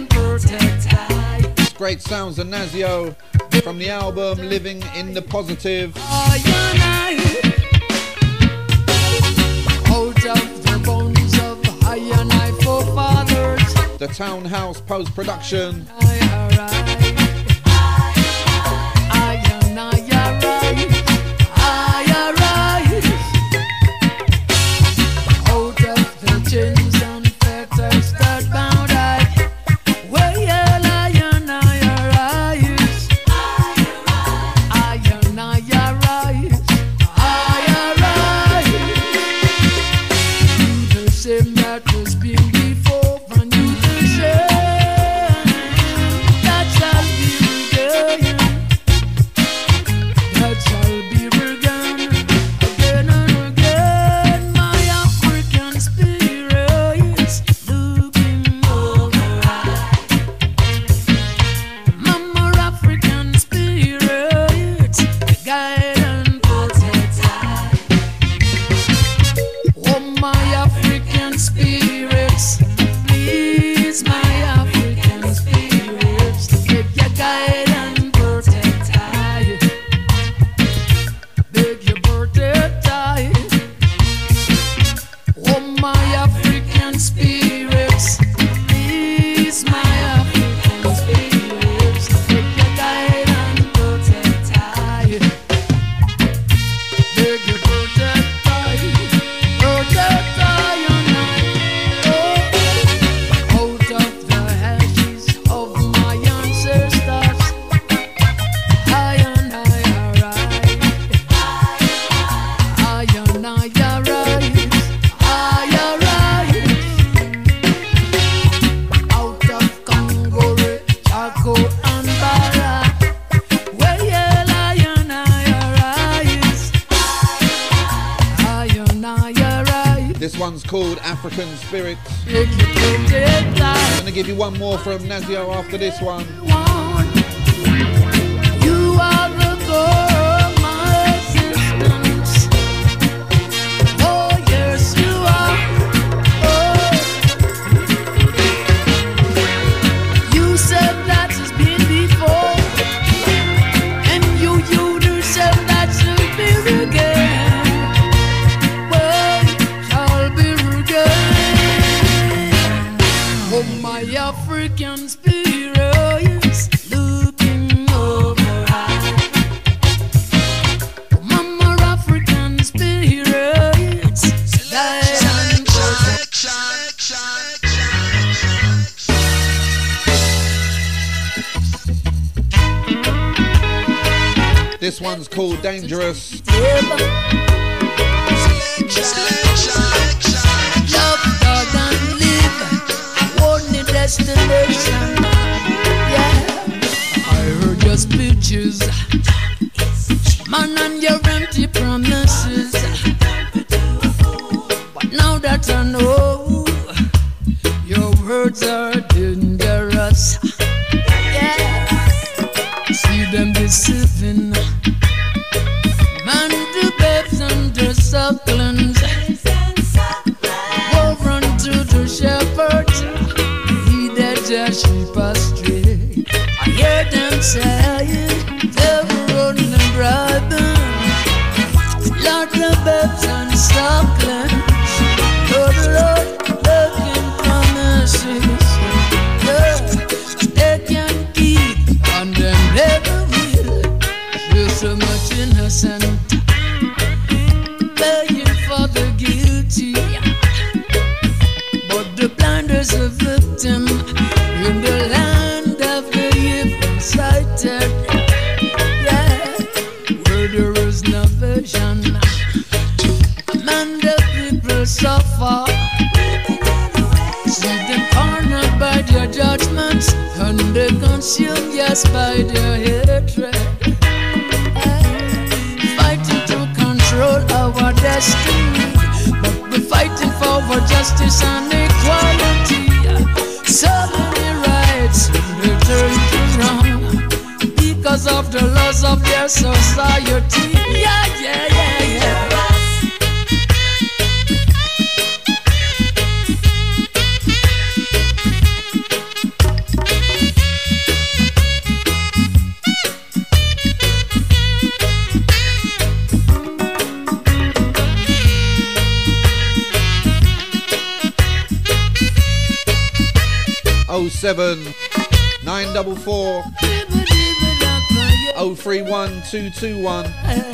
great sounds of Nazio from the album Living in the Positive. The Townhouse post-production. African spirits, please my African spirits, take your guide and protect I, beg your protect I. Oh my African spirits, please my African spirits, take your guide and protect I, beg your protect I, protect I and I. Oh, out of the ashes of my ancestors, I and I arise, I and I arise, I arise. Out of Congo, Chaco and Bara, where yeah, I and I arise, I and I arise. This one's called African Spirits. Take your protect I. I'm gonna give you one more from Nazio after this one. You are the core of my existence. Oh yes, you are. Oh, you said that has been before, and you you do said that shall be again. Well, shall be again. Oh my African spirits, looking over high. Mama African spirits, guide and protect. This one's called Dangerous. Love God and live, only destination. Yeah, I heard your speeches, man, and your empty promises. But now that I know, your words are dangerous. Yeah, see them deceiving, man, the babes and the sucklings. Go run to the shepherds, he that their sheep astray. I hear them saying, they're running and bribing, Lord, the babes and sucklings. Lord, Lord, making promises, yeah, they can keep, and then never will. There's so much innocent paying for the guilty, but the blinders a victim in the land of the evil sighted. Yeah, where there is no vision, man, the people suffer. See them cornered by their judgments, and they consumed, yes, by their hatred. Fighting to control our destiny, but we're fighting for our justice and equality. So many rights they turn to wrong because of the laws of their society. Yeah, yeah, yeah, yeah. oh seven nine four four oh three one two two one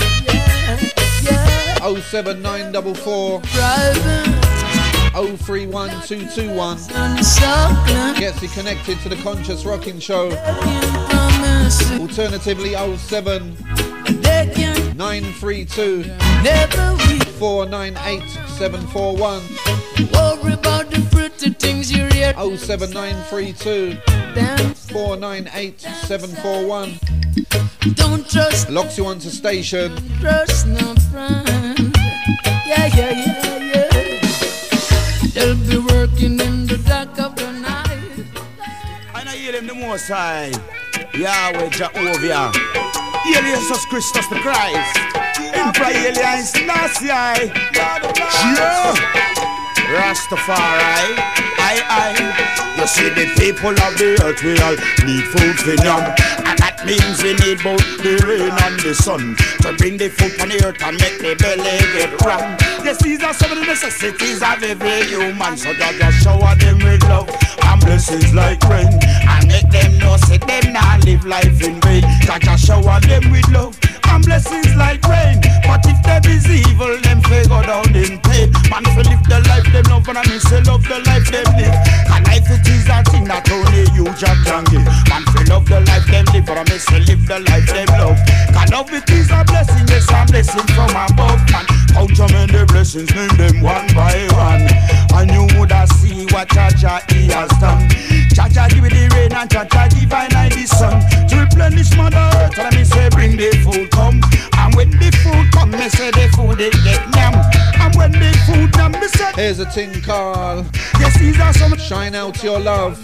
oh seven nine four four oh three one two two one gets you connected to the Conscious Rocking Show. Alternatively oh seven nine three two four nine eight seven four one Worry about the pretty things you read. oh seven nine three two four nine eight seven four one Don't trust. Locks you onto station. Trust no friend. Yeah, yeah, yeah, yeah. They'll be working in the dark of the night. And I hear them the most high. Yahweh Jehovah. Hail Jesus Christus the Christ. Emperor Elias Selassie. Yeah. Rastafari, I, I. You see the people of the earth, we all need food for them. And that means we need both the rain and the sun to bring the food on the earth and make the belly get round. Yes, these are some of the necessities of every human. So God just shower them with love and blessings like rain, and make them know, say them not live life in vain. God just shower them with love and blessings like rain. But if them is evil, them fi go down in pain. Man fi live the life them love, and I mean say love the life them live. And life it is a thing that only you just can give. Man fi love the life them live, and I mean say live the life them love. Cause love it is a blessing, yes a blessing from above. Man, count how many blessings, name them one by one, and you woulda see what Jaja he has done. Jaja give the rain and Jaja give I night the sun to replenish Mother Earth, and I mean say bring the food come. And when the food come, me say the food it get yum. And when the food come, me say here's a thing called yes, these are some Shine Out Your Love.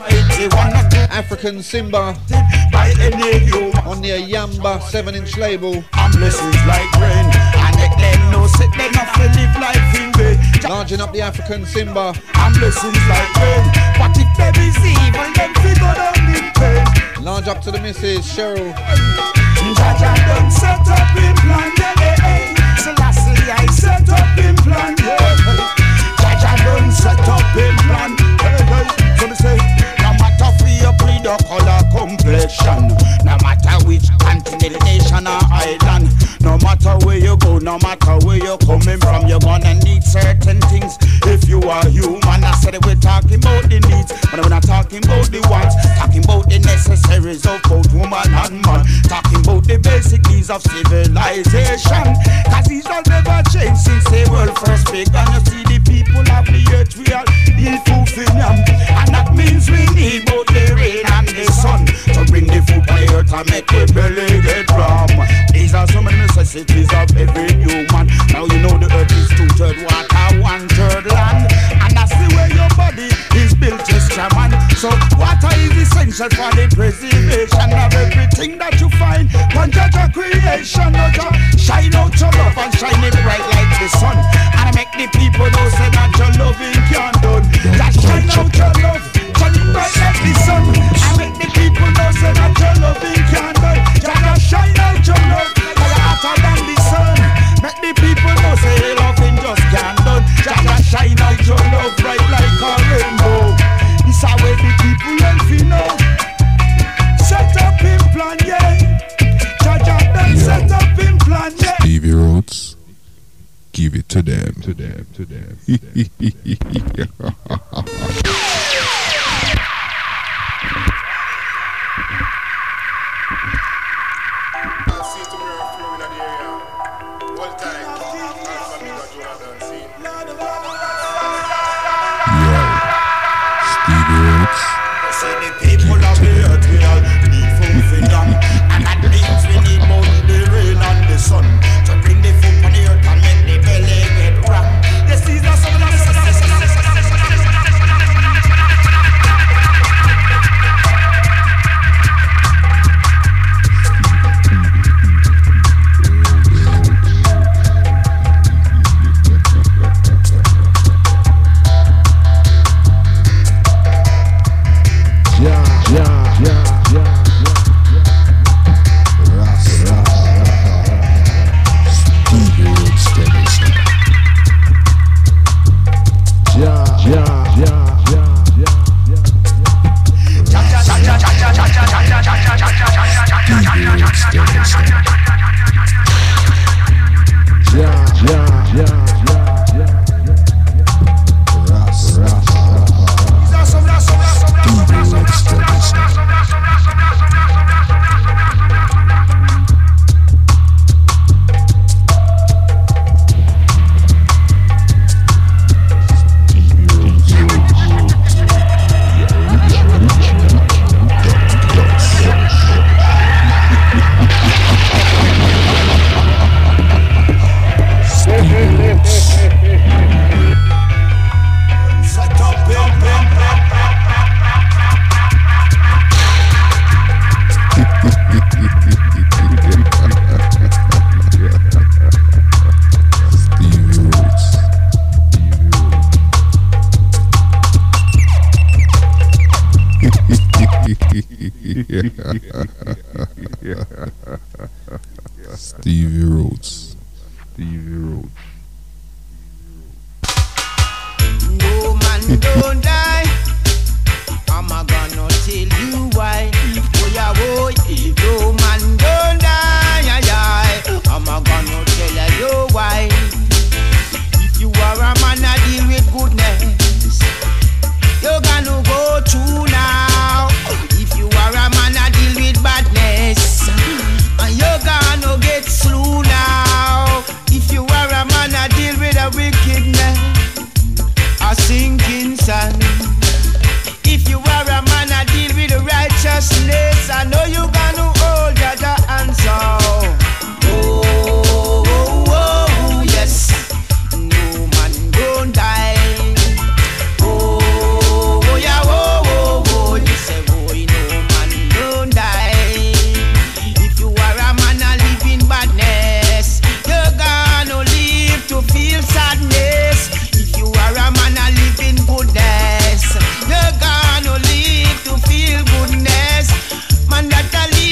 African Simba by any you on the Yamba seven inch label. And blessings like rain, and let them know sit them not to live life in vain. Larging up the African Simba. And blessings like rain. But if them is evil, then we go down in pain. Large up to the missus Cheryl. Jaja done set up in plan, yeah, yeah. Selassie I set up in plan, yeah. Jaja done set up in plan, yeah, yeah. So me say, no matter for your creed or color complexion, no matter which continent, nation or island, no matter where you go, no matter where you're coming from, you're gonna need certain things. If you are human, I said we're talking about the needs, but we're not talking about the wants, talking about the necessaries of both woman and man, talking about the basic needs of civilization. Cause these all never changed since the world first began. You see the people of the earth, we all need food for them, and that means we need both the rain and the sun to bring the food on the earth and make the belly get warm. These are some of the necessities of every human. Now you know the earth is two-third water, one-third land, and that's the way your body is built, as chairman. So water is essential for the preservation of everything that you find. One judge of creation, no judge. Shine out your love and shine it bright like the sun, and make the people know say that your loving can't done. Just shine out your love, shine it bright like the sun, and make the people know say that your loving can't done. Just shine out your love, like hotter than the sun. Make the people know say your loving just can't done. Just shine out your love bright like a rainbow. This is where the people let me know. Set up in plan, yeah. Jaja done set up in plan, yeah. Stevie Roots, give it to them, to them, to them. To them. Sun to bring the food on the earth and make the belly get round. Yes, these are some of the Stevie Roots. Stevie Roots. No man don't die. I'm a gonna tell you why. Oh yeah, boy. No man don't die. Yeah, yeah. I'm a gonna tell you why. If you are a man that deal with goodness, you're gonna go through now. If you are a man that deal with badness, you're gonna get slew now. If you are a man that deal with a wickedness, a sinking sun. If you are a man that deal with the righteousness, I know you gonna hold your answer. Oh, oh, oh, oh, yes. No man don't die. Oh, oh, yeah, oh, oh, oh. You say, boy, no man don't die. If you are a man that live in badness, you're gonna live to feel sadness. If you are a man that live in goodness, you're gonna live to feel goodness. Man that a live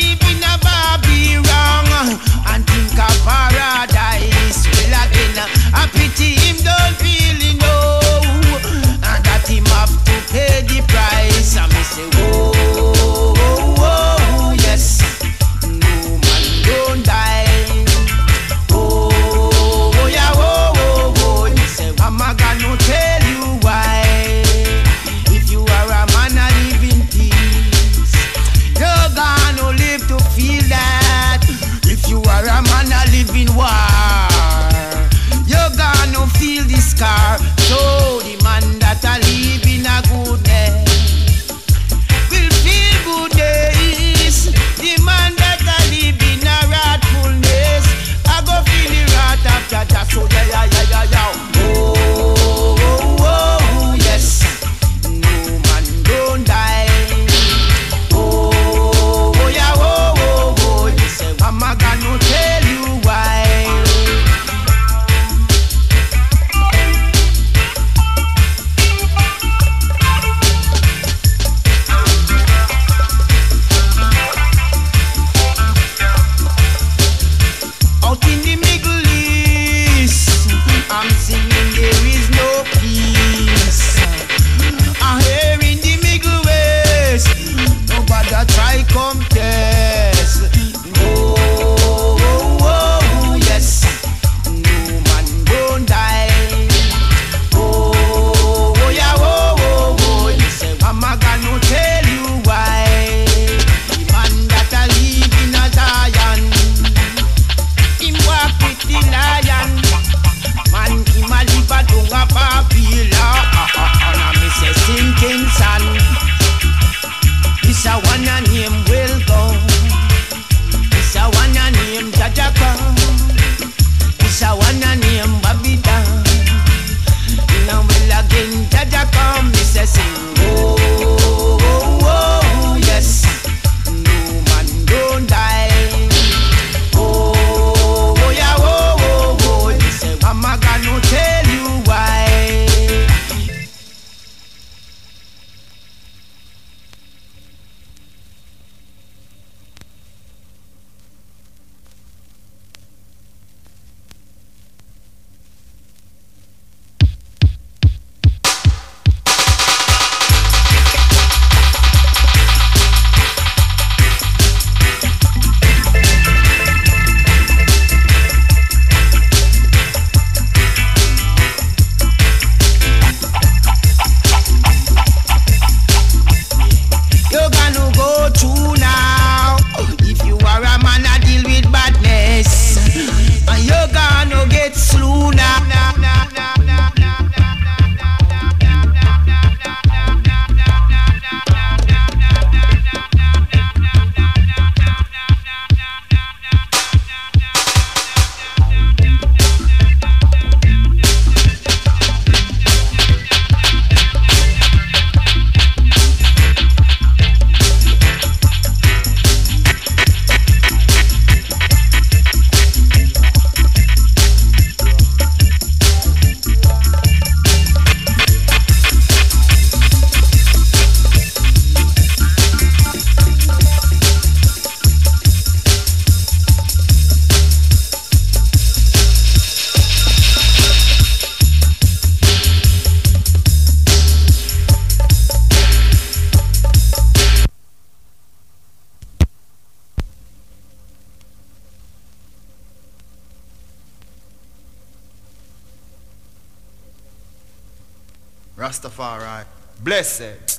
Rastafari, blessed.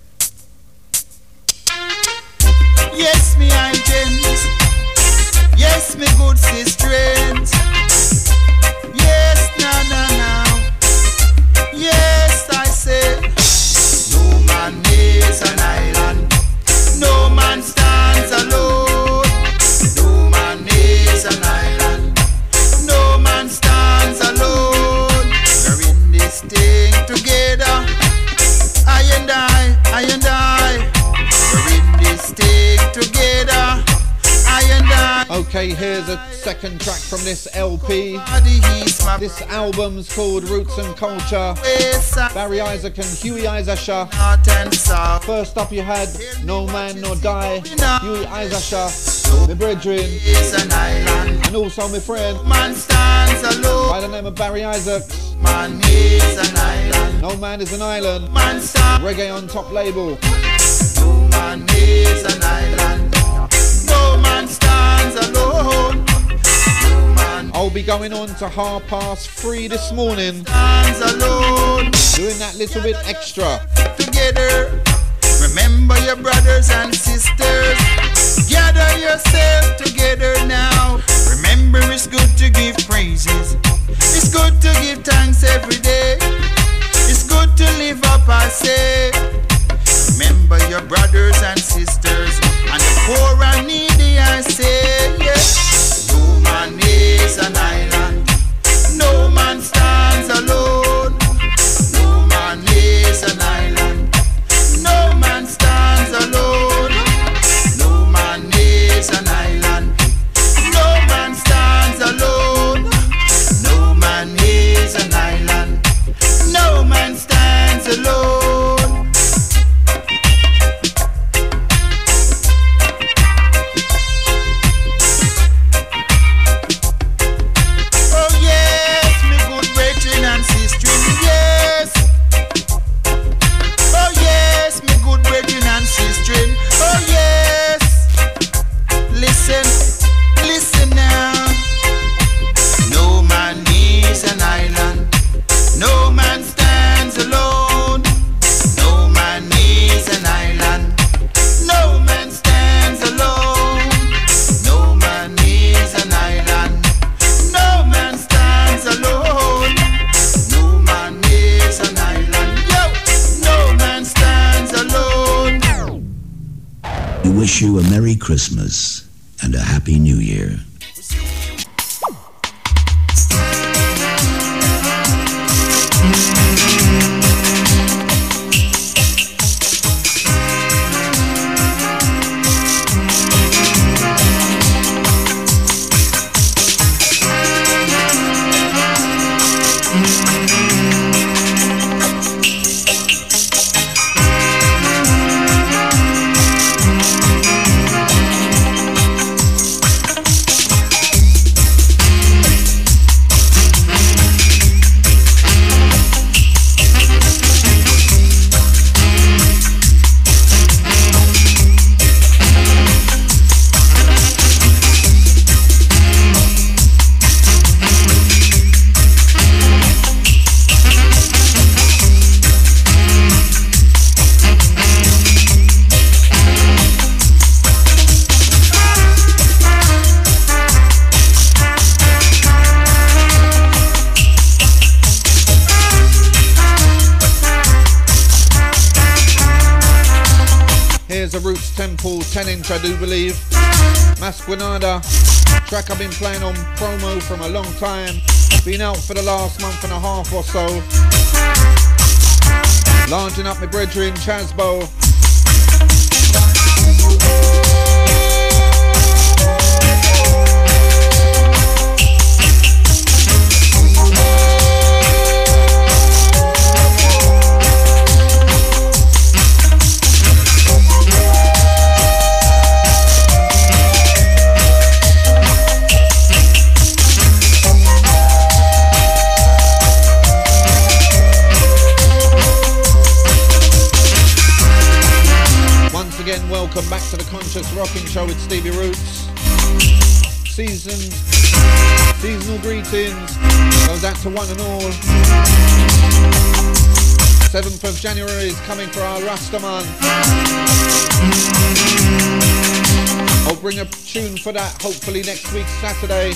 Yes, me I gents. Yes, me good sisters. Yes, na na na. Yes, I say. No man is an island. No man stands alone. No man is an island. No man stands alone. We're in this thing together. I and I, I and I. We're in this thing together. I and I. Okay, here's a second track from this L P. This album's called Roots and Culture. Barry Isaac and Huey Isasha. First up you had No Man Nor Die, Huey Isasha, my brethren, and also my friend by the name of Barry Isaac. No Man is an Island, reggae on top label. No man is an island. No man stands alone. No man I'll be going on to half past three this morning, stands alone. doing that little bit extra. Together, remember your brothers and sisters. Gather yourself together now. Remember it's good to give praises. It's good to give thanks every day. It's good to live up, I say. Remember your brothers and sisters, and the poor and needy, I say, yes. No man is an island. No man stands alone. No man is an island. No man stands alone. No man is an island. No man stands alone. No man is an island. No man stands alone. Wish you a Merry Christmas and a Happy New Year. Here's a Roots Temple ten inch, I do believe. Masquinada, track I've been playing on promo from a long time. Been out for the last month and a half or so. Launching up my brethren, Chasbo. Again, welcome back to the Conscious Rocking Show with Stevie Roots. Season, seasonal greetings goes out to one and all. seventh of January is coming for our Rastaman. I'll bring a tune for that hopefully next week, Saturday.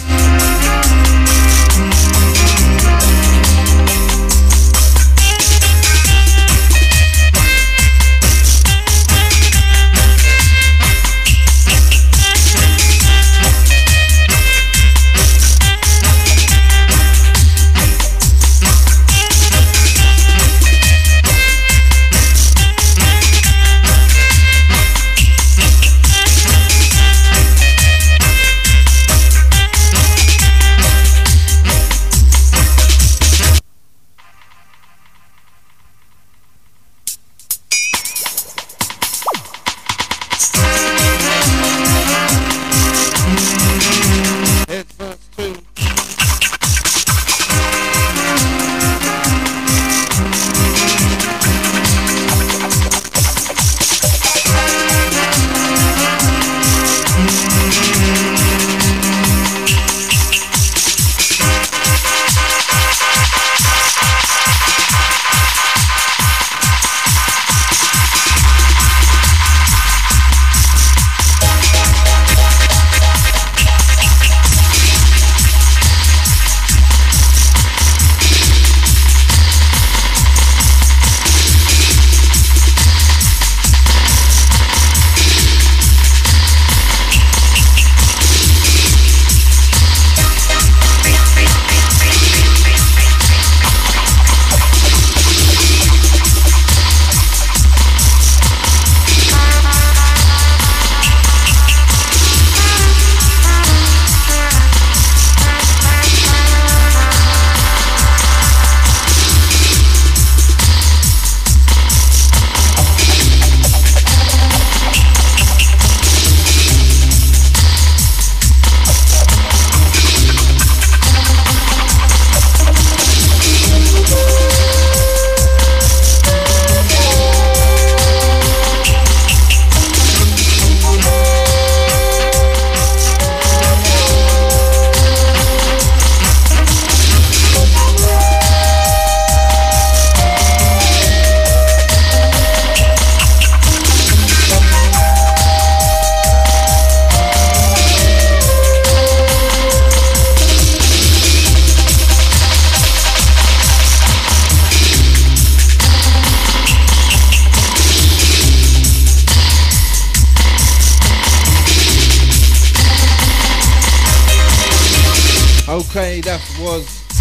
Okay, that was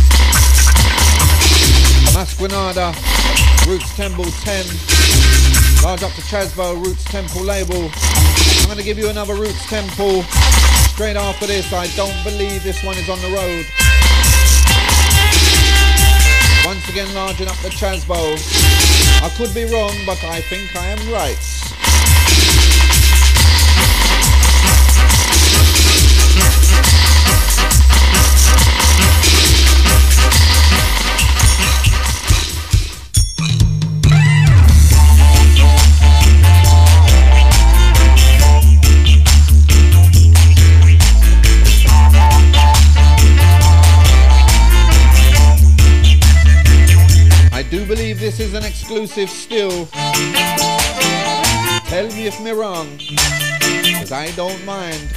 Masquinada, Roots Temple ten, large up to Chasbo, Roots Temple label. I'm going to give you another Roots Temple straight after this. I don't believe this one is on the road. Once again, larging up the Chasbo. I could be wrong, but I think I am right. I do believe this is an exclusive still. Tell me if me wrong, because I don't mind.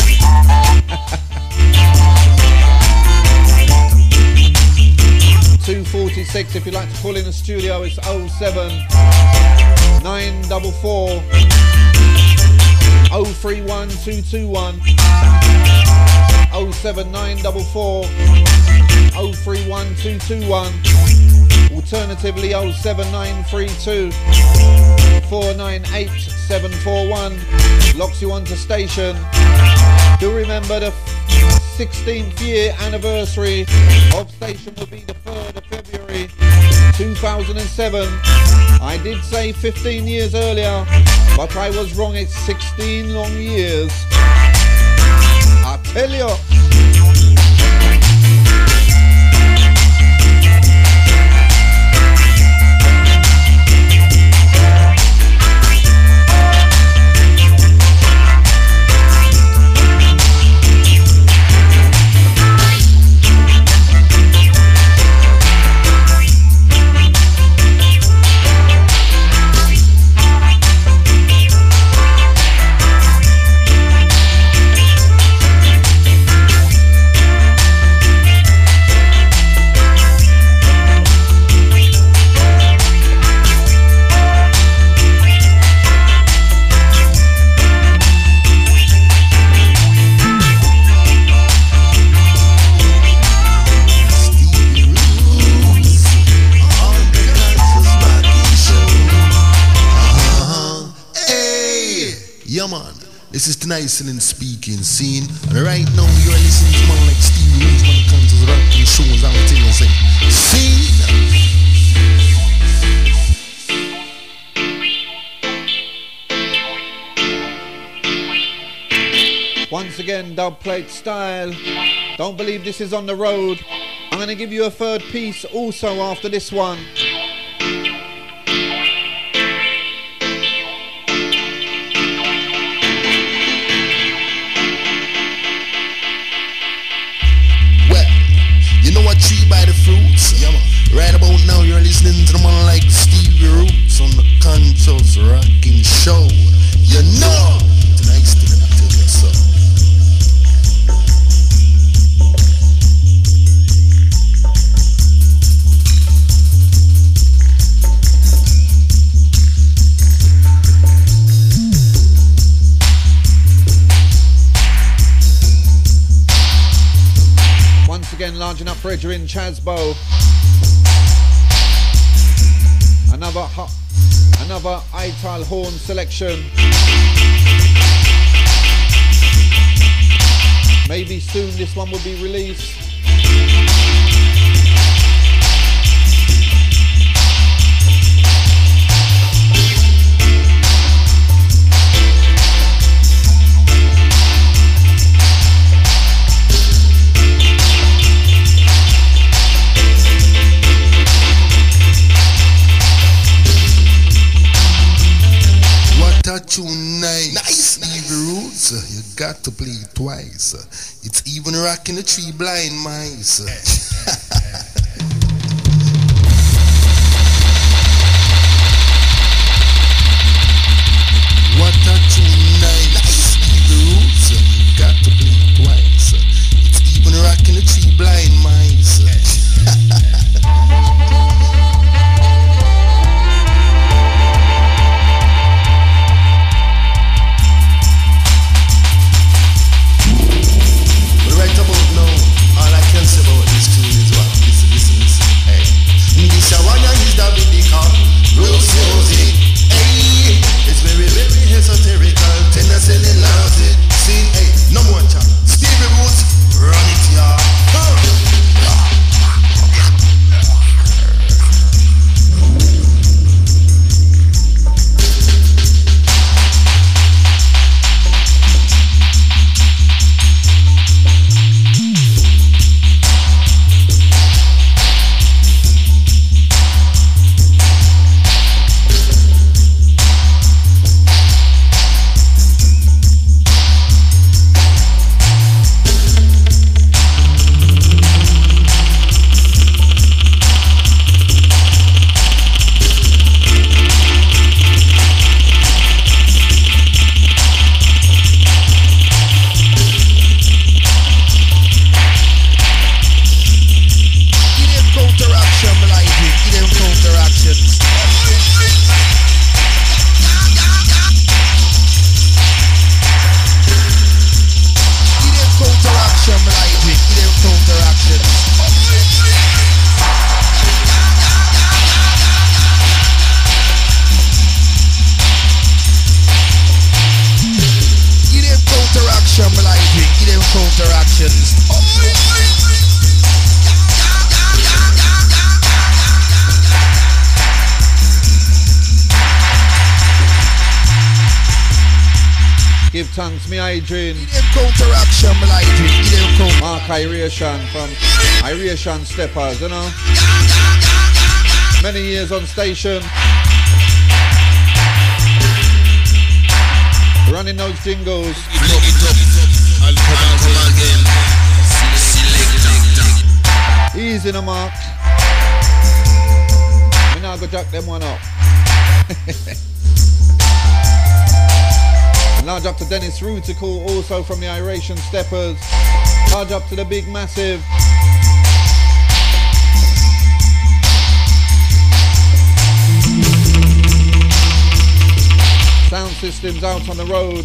two forty-six, if you'd like to call in the studio, it's oh seven nine four four oh three one two two one. oh seven nine four four oh three one two two one. Alternatively oh seven nine three two four nine eight seven four one locks you onto station. Do remember the sixteenth year anniversary of station will be the third of February two thousand seven. I did say fifteen years earlier, but I was wrong. It's sixteen long years. I tell you. man. This is Tennyson speaking, scene. And right now you're listening to man like Steve Roots, man, comes to rock and shows out and say, scene. Once again, dub plate style. Don't believe this is on the road. I'm going to give you a third piece also after this one. You know what tree by the fruits? Yeah, man. Right about now you're listening to the man like Stevie Roots on the Conscious Rocking Show. You know, tonight's thing I tell you so. Again, large enough brethren, Chazbo. Another hot, another Ital horn selection. Maybe soon this one will be released. Tune nice, nice, Stevie Roots. You got to play it twice. It's even rocking the tree blind mice. What a tune nice, Stevie Roots. You got to play it twice. It's even rocking the tree blind mice. Give thanks, me Adrian. Counteraction, Mark Iration from Iration Steppers, you know. Many years on station. Running those jingles. Easy no Mark. Me now go jack them one up. Large up to Dennis Rutical, also from the Iration Steppers. Large up to the Big Massive. Sound systems out on the road.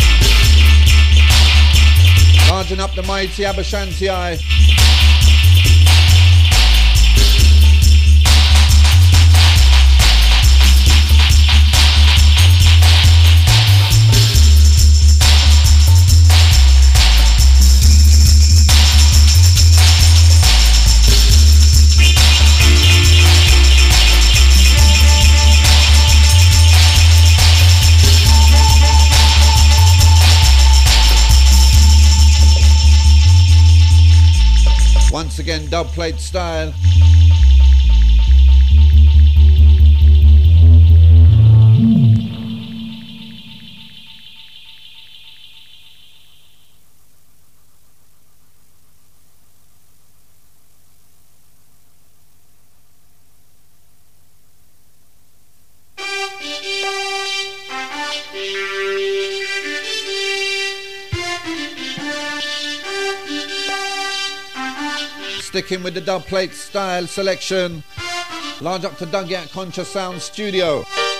Larging up the mighty Abashanti. Once again, dub plate style. Sticking with the dub plate style selection. Large up to Dougie at Concha Sound Studio.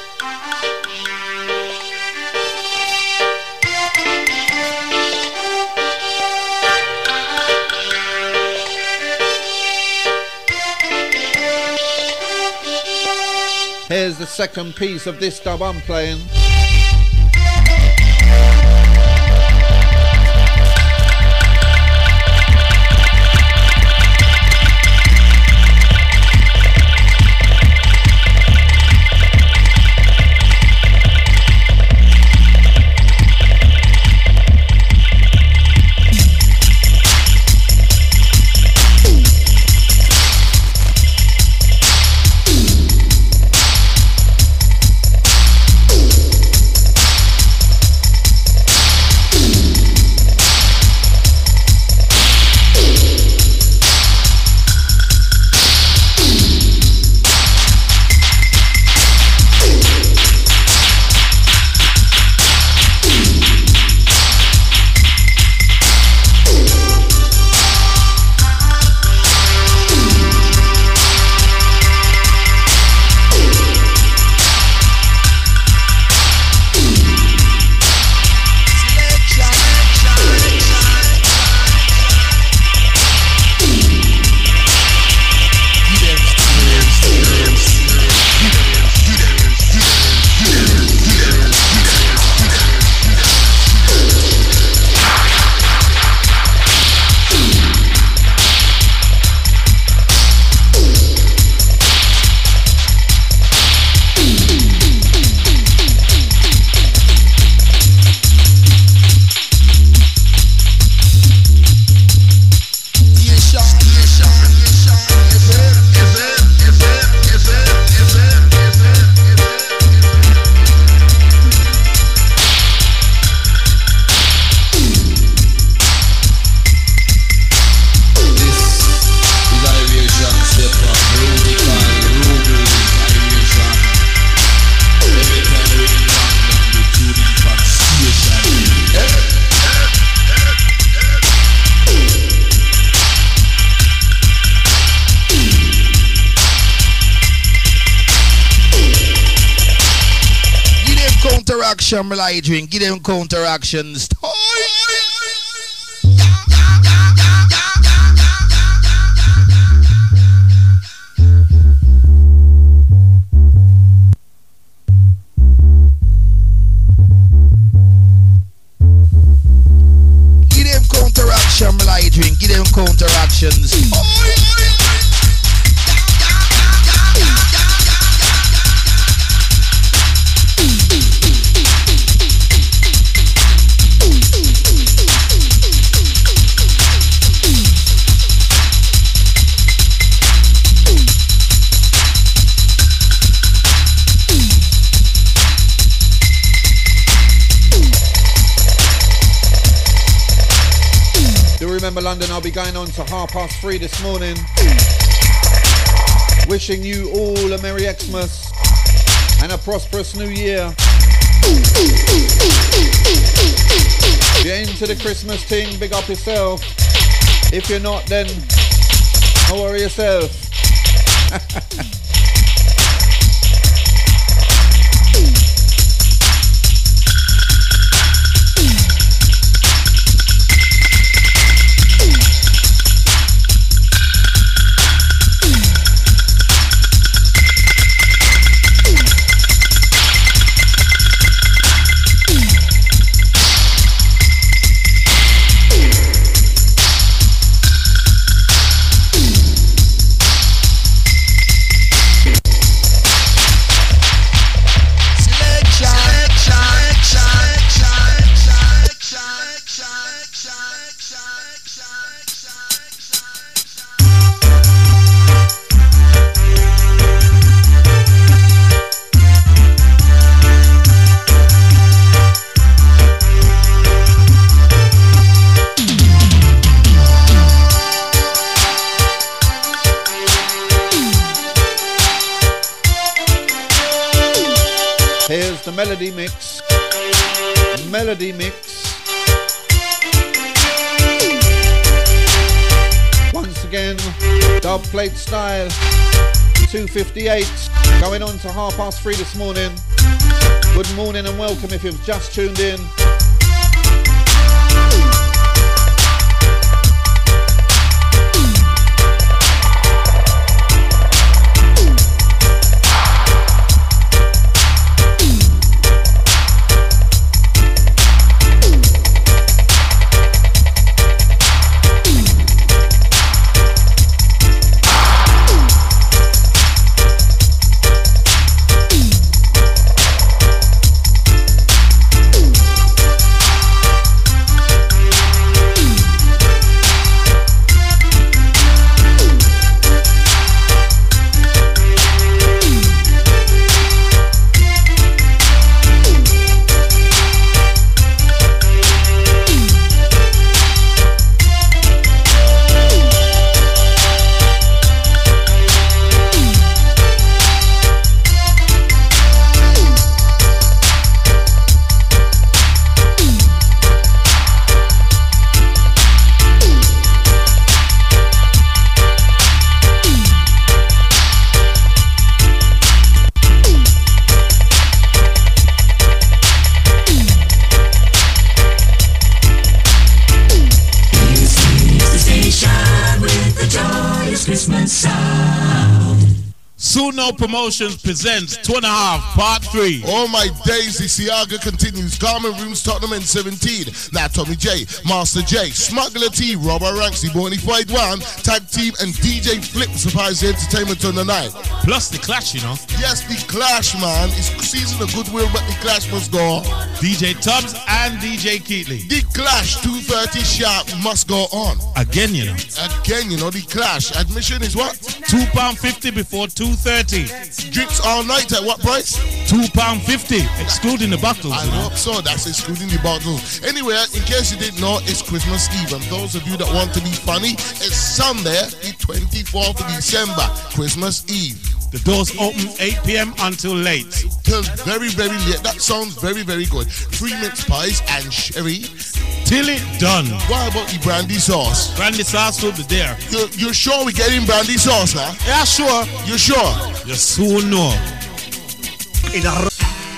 Here's the second piece of this dub I'm playing. Counteraction, my light drink. Give them counteractions. Give them counteraction, my light drink. Give them counteractions. Remember London, I'll be going on to half past three this morning. Wishing you all a Merry Xmas and a prosperous New Year. If you're into the Christmas thing, big up yourself. If you're not, then don't worry yourself. melody mix. Melody mix. Once again, dub plate style. two fifty-eight. Going on to half past three this morning. Good morning and welcome if you've just tuned in. Suno Promotions presents Two and a Half Part three. Oh my days, the Siaga continues. Garment Rooms, Tottenham and seventeen. Now Tommy J, Master J, Smuggler T, Robert Ranksy, Bonafide One, Tag Team and D J Flip surprise the entertainment on the night. Plus the Clash, you know. Yes, the Clash, man. It's season of goodwill, but the Clash must go on. D J Tubbs and D J Keatley. The Clash, two thirty sharp, must go on. Again, you know. Again, you know, the Clash. Admission is what? two pounds fifty before two thirty. Drinks all night at what price? two pounds fifty, excluding the bottles. I hope so, that's excluding the bottles. Anyway, in case you didn't know, it's Christmas Eve. And those of you that want to be funny, it's Sunday, the twenty-fourth of December, Christmas Eve. The doors open eight p.m. until late. Till very, very late. That sounds very, very good. Three mince pies and sherry. Till it done. What about the brandy sauce? Brandy sauce will be there. You, you're sure we're getting brandy sauce now? Yeah, sure. You sure? You soon know. In a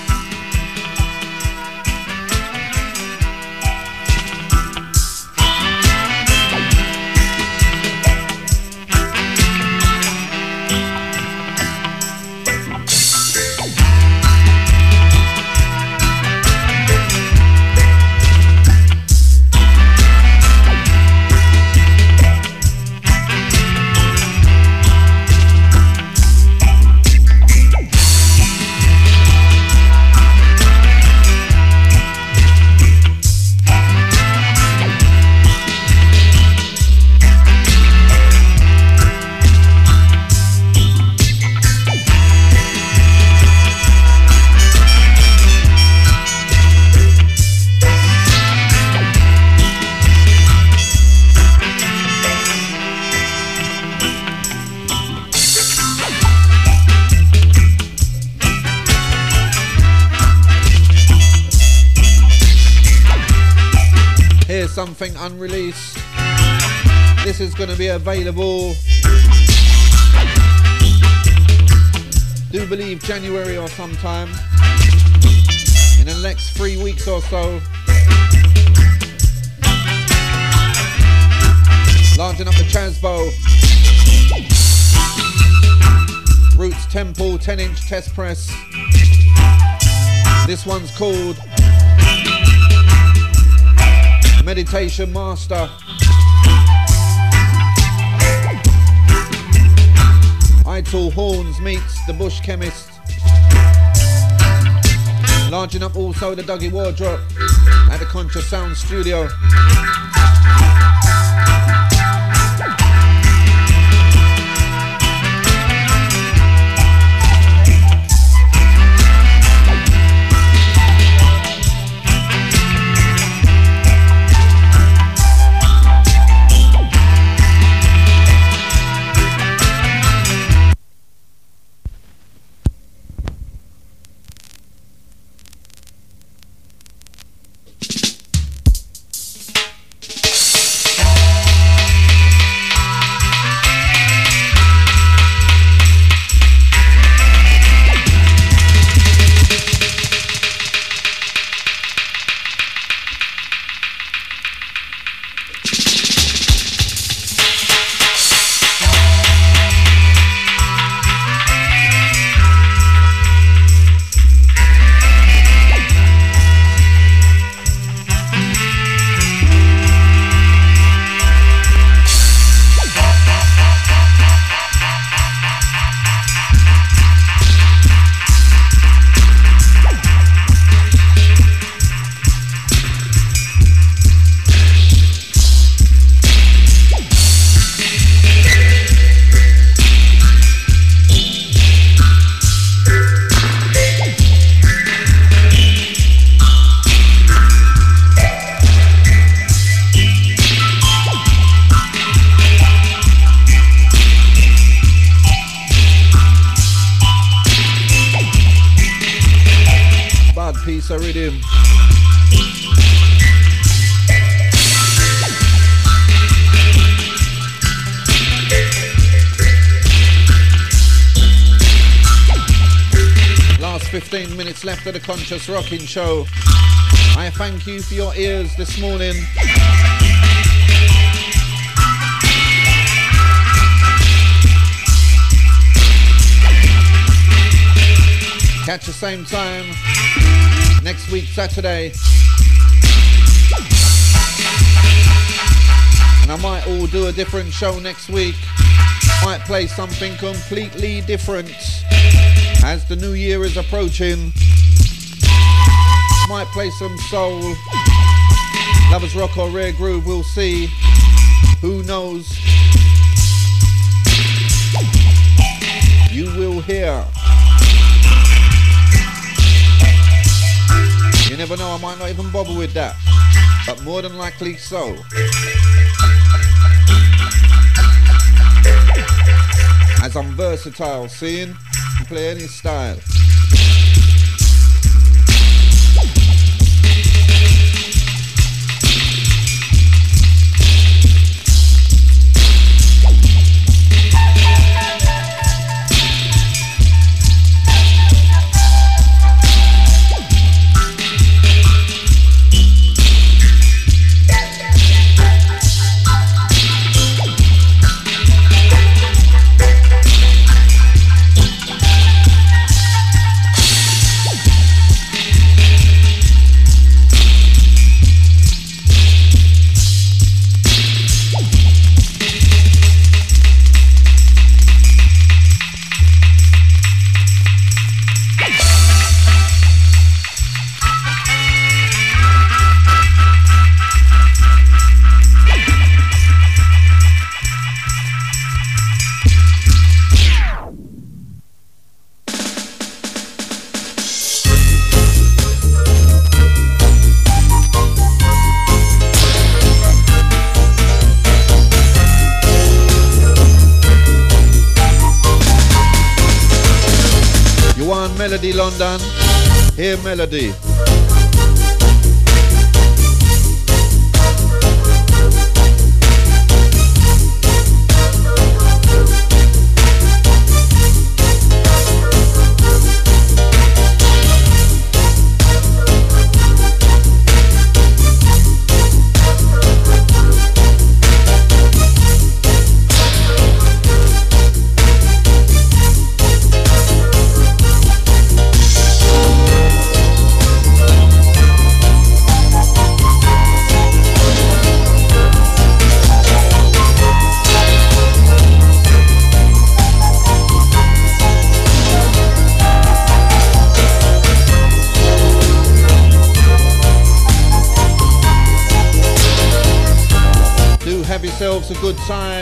something unreleased. This is going to be available, do believe January or sometime in the next three weeks or so. Larging up the Chasbo Roots Temple ten inch test press. This one's called Meditation Master. Ital Horns meets the Bush Chemist. Larging up also the Dougie Wardrop at the Conscious Sound Studio. rhythm. Last fifteen minutes left of the Conscious Rocking Show. I thank you for your ears this morning. Catch the same time next week, Saturday. And I might all do a different show next week. Might play something completely different as the new year is approaching. Might play some soul, Lovers Rock or Rare Groove, we'll see. Who knows? You will hear. You never know, I might not even bother with that, but more than likely so. As I'm versatile, seeing, play any style. Melody London, hear Melody. Have yourselves a good time.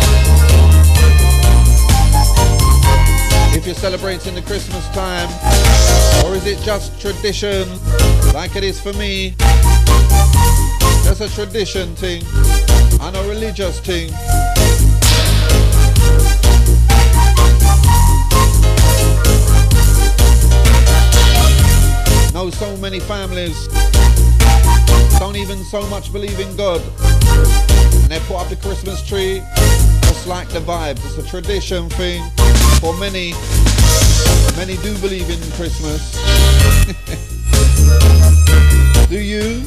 If you're celebrating the Christmas time, or is it just tradition like it is for me? That's a tradition thing and a religious thing. Know so many families don't even so much believe in God, and they put up the Christmas tree just like the vibes. It's a tradition thing for many. Many do believe in Christmas. Do you?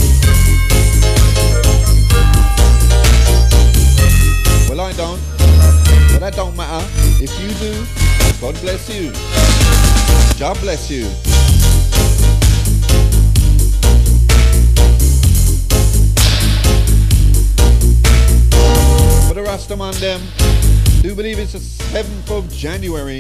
Well, I don't, but that don't matter. If you do, God bless you. God bless you. The Rastaman them do believe it's the seventh of January.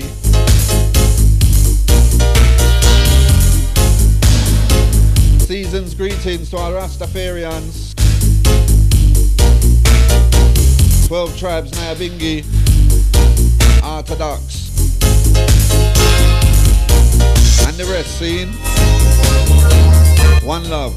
Season's greetings to our Rastafarians. Twelve tribes Nyabingi, Orthodox, and the rest, seen. One love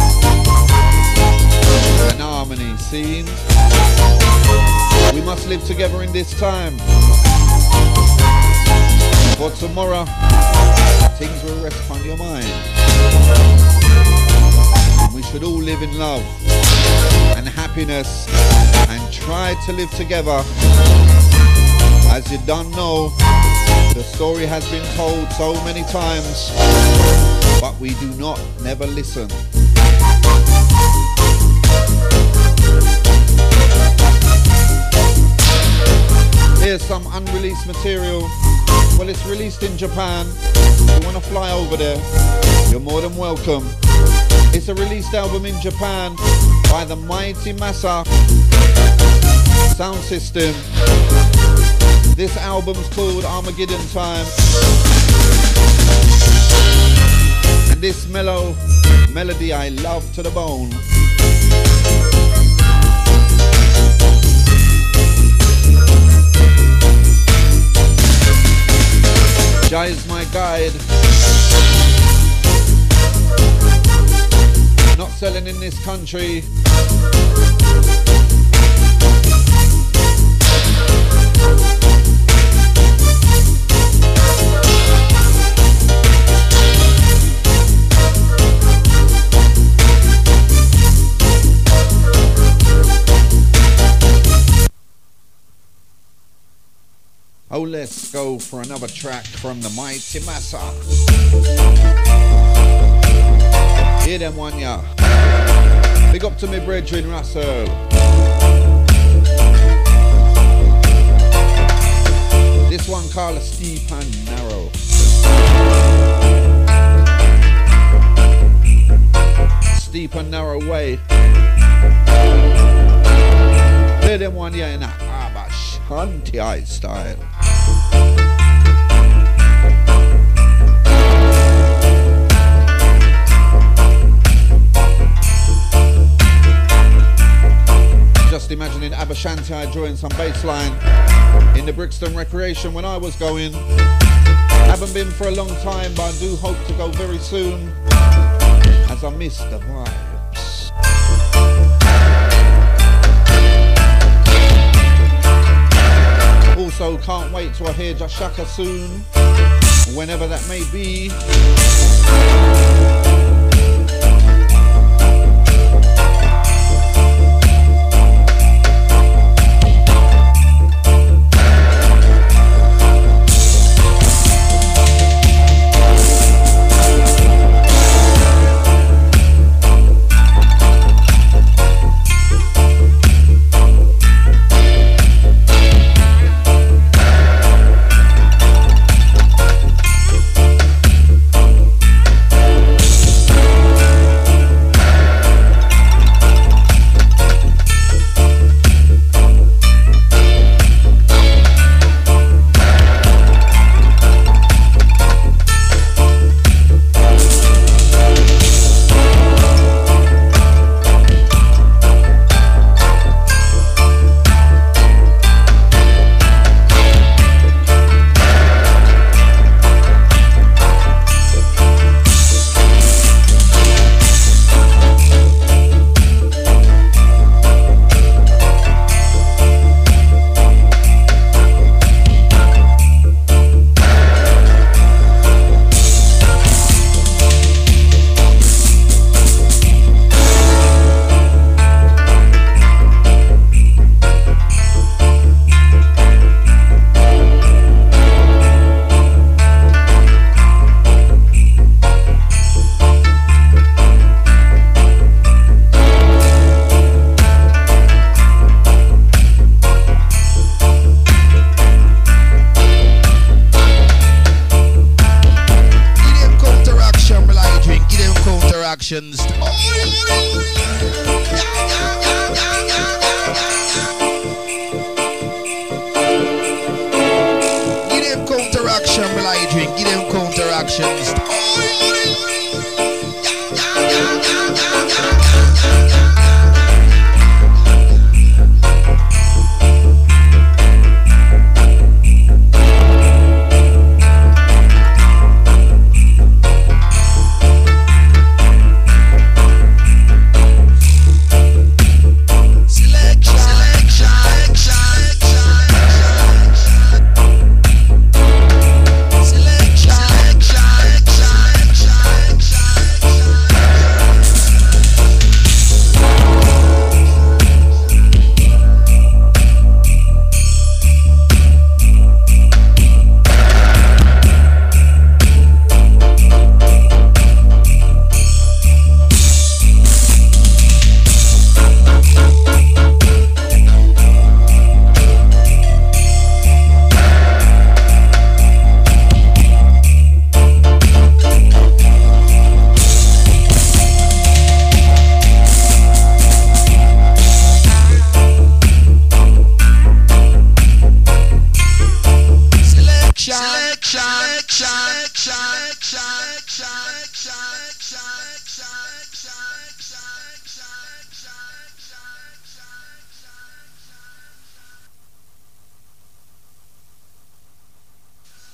and harmony, seen. We must live together in this time. For tomorrow, things will rest upon your mind. And we should all live in love and happiness and try to live together. As you don't know, the story has been told so many times, but we do not never listen. Here's some unreleased material. Well, it's released in Japan. If you want to fly over there, you're more than welcome. It's a released album in Japan by the Mighty Massa Sound System. This album's called Armageddon Time. And this mellow melody I love to the bone. Jah is my guide. Not selling in this country. Oh, let's go for another track from the Mighty Massa. Hear them one, yeah. Big up to me brethren Russell. This one called Steep and Narrow. Steep and Narrow Way. Hear them one, yeah, in a Ashanti style. Just imagining Abashanti drawing some bass line in the Brixton Recreation when I was going. Haven't been for a long time, but I do hope to go very soon, as I miss the vibes. Also, can't wait till I hear Jashaka soon, whenever that may be. Selection.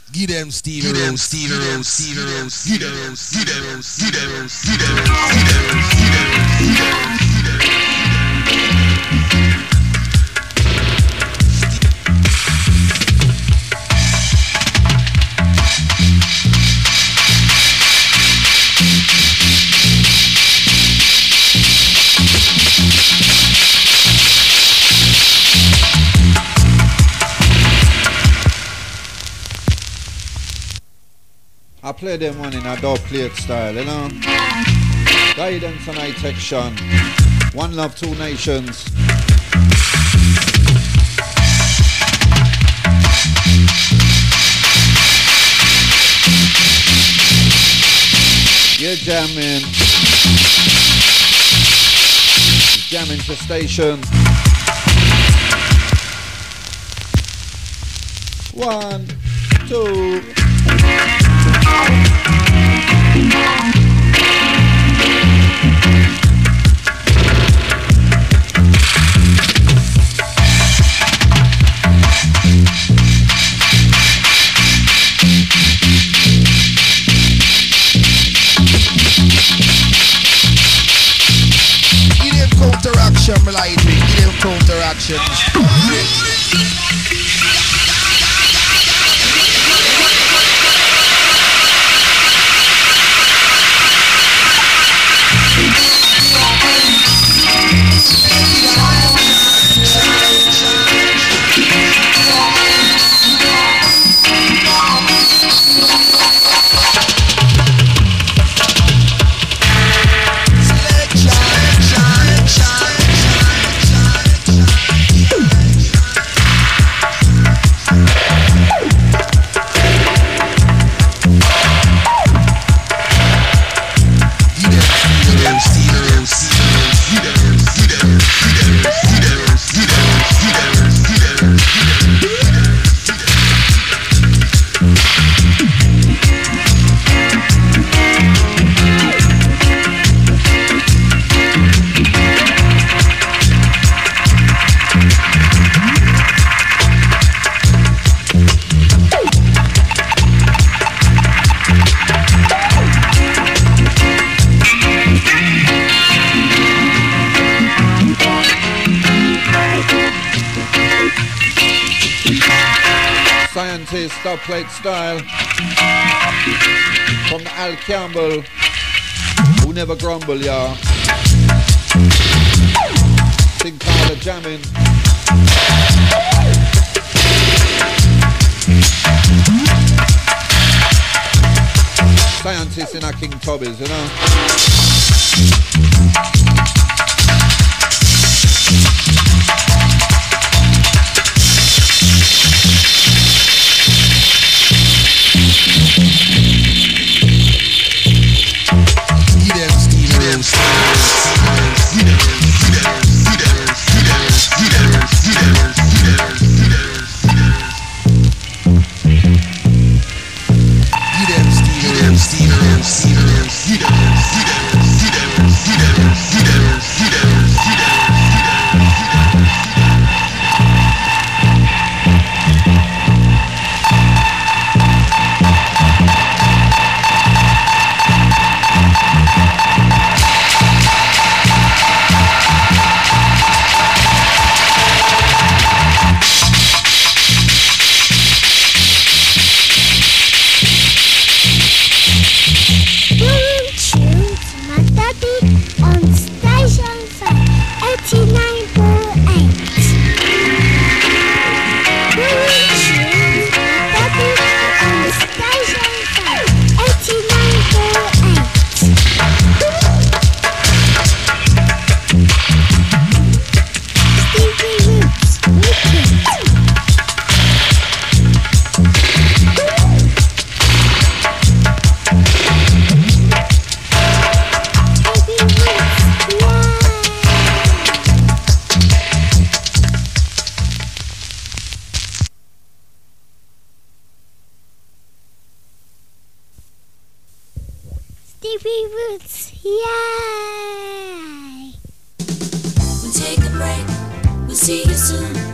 Give them Steve Rose, Steve Rose, Steve Rose, Steve Rose, give them, give them, give them, give them, give them, give them, give them. I play them one in a dub plate style, you know. Guidance and I-Tection. One love, two nations. You're jamming. Jamming to station. One, two. Give them counteraction, my lady. Give them counteraction. Dub plate style from the Al Campbell, who never grumble, y'all. Big pile of jamming. Scientists in our King Tubbies, you know. Stevie Roots, yay! We'll take a break, we'll see you soon.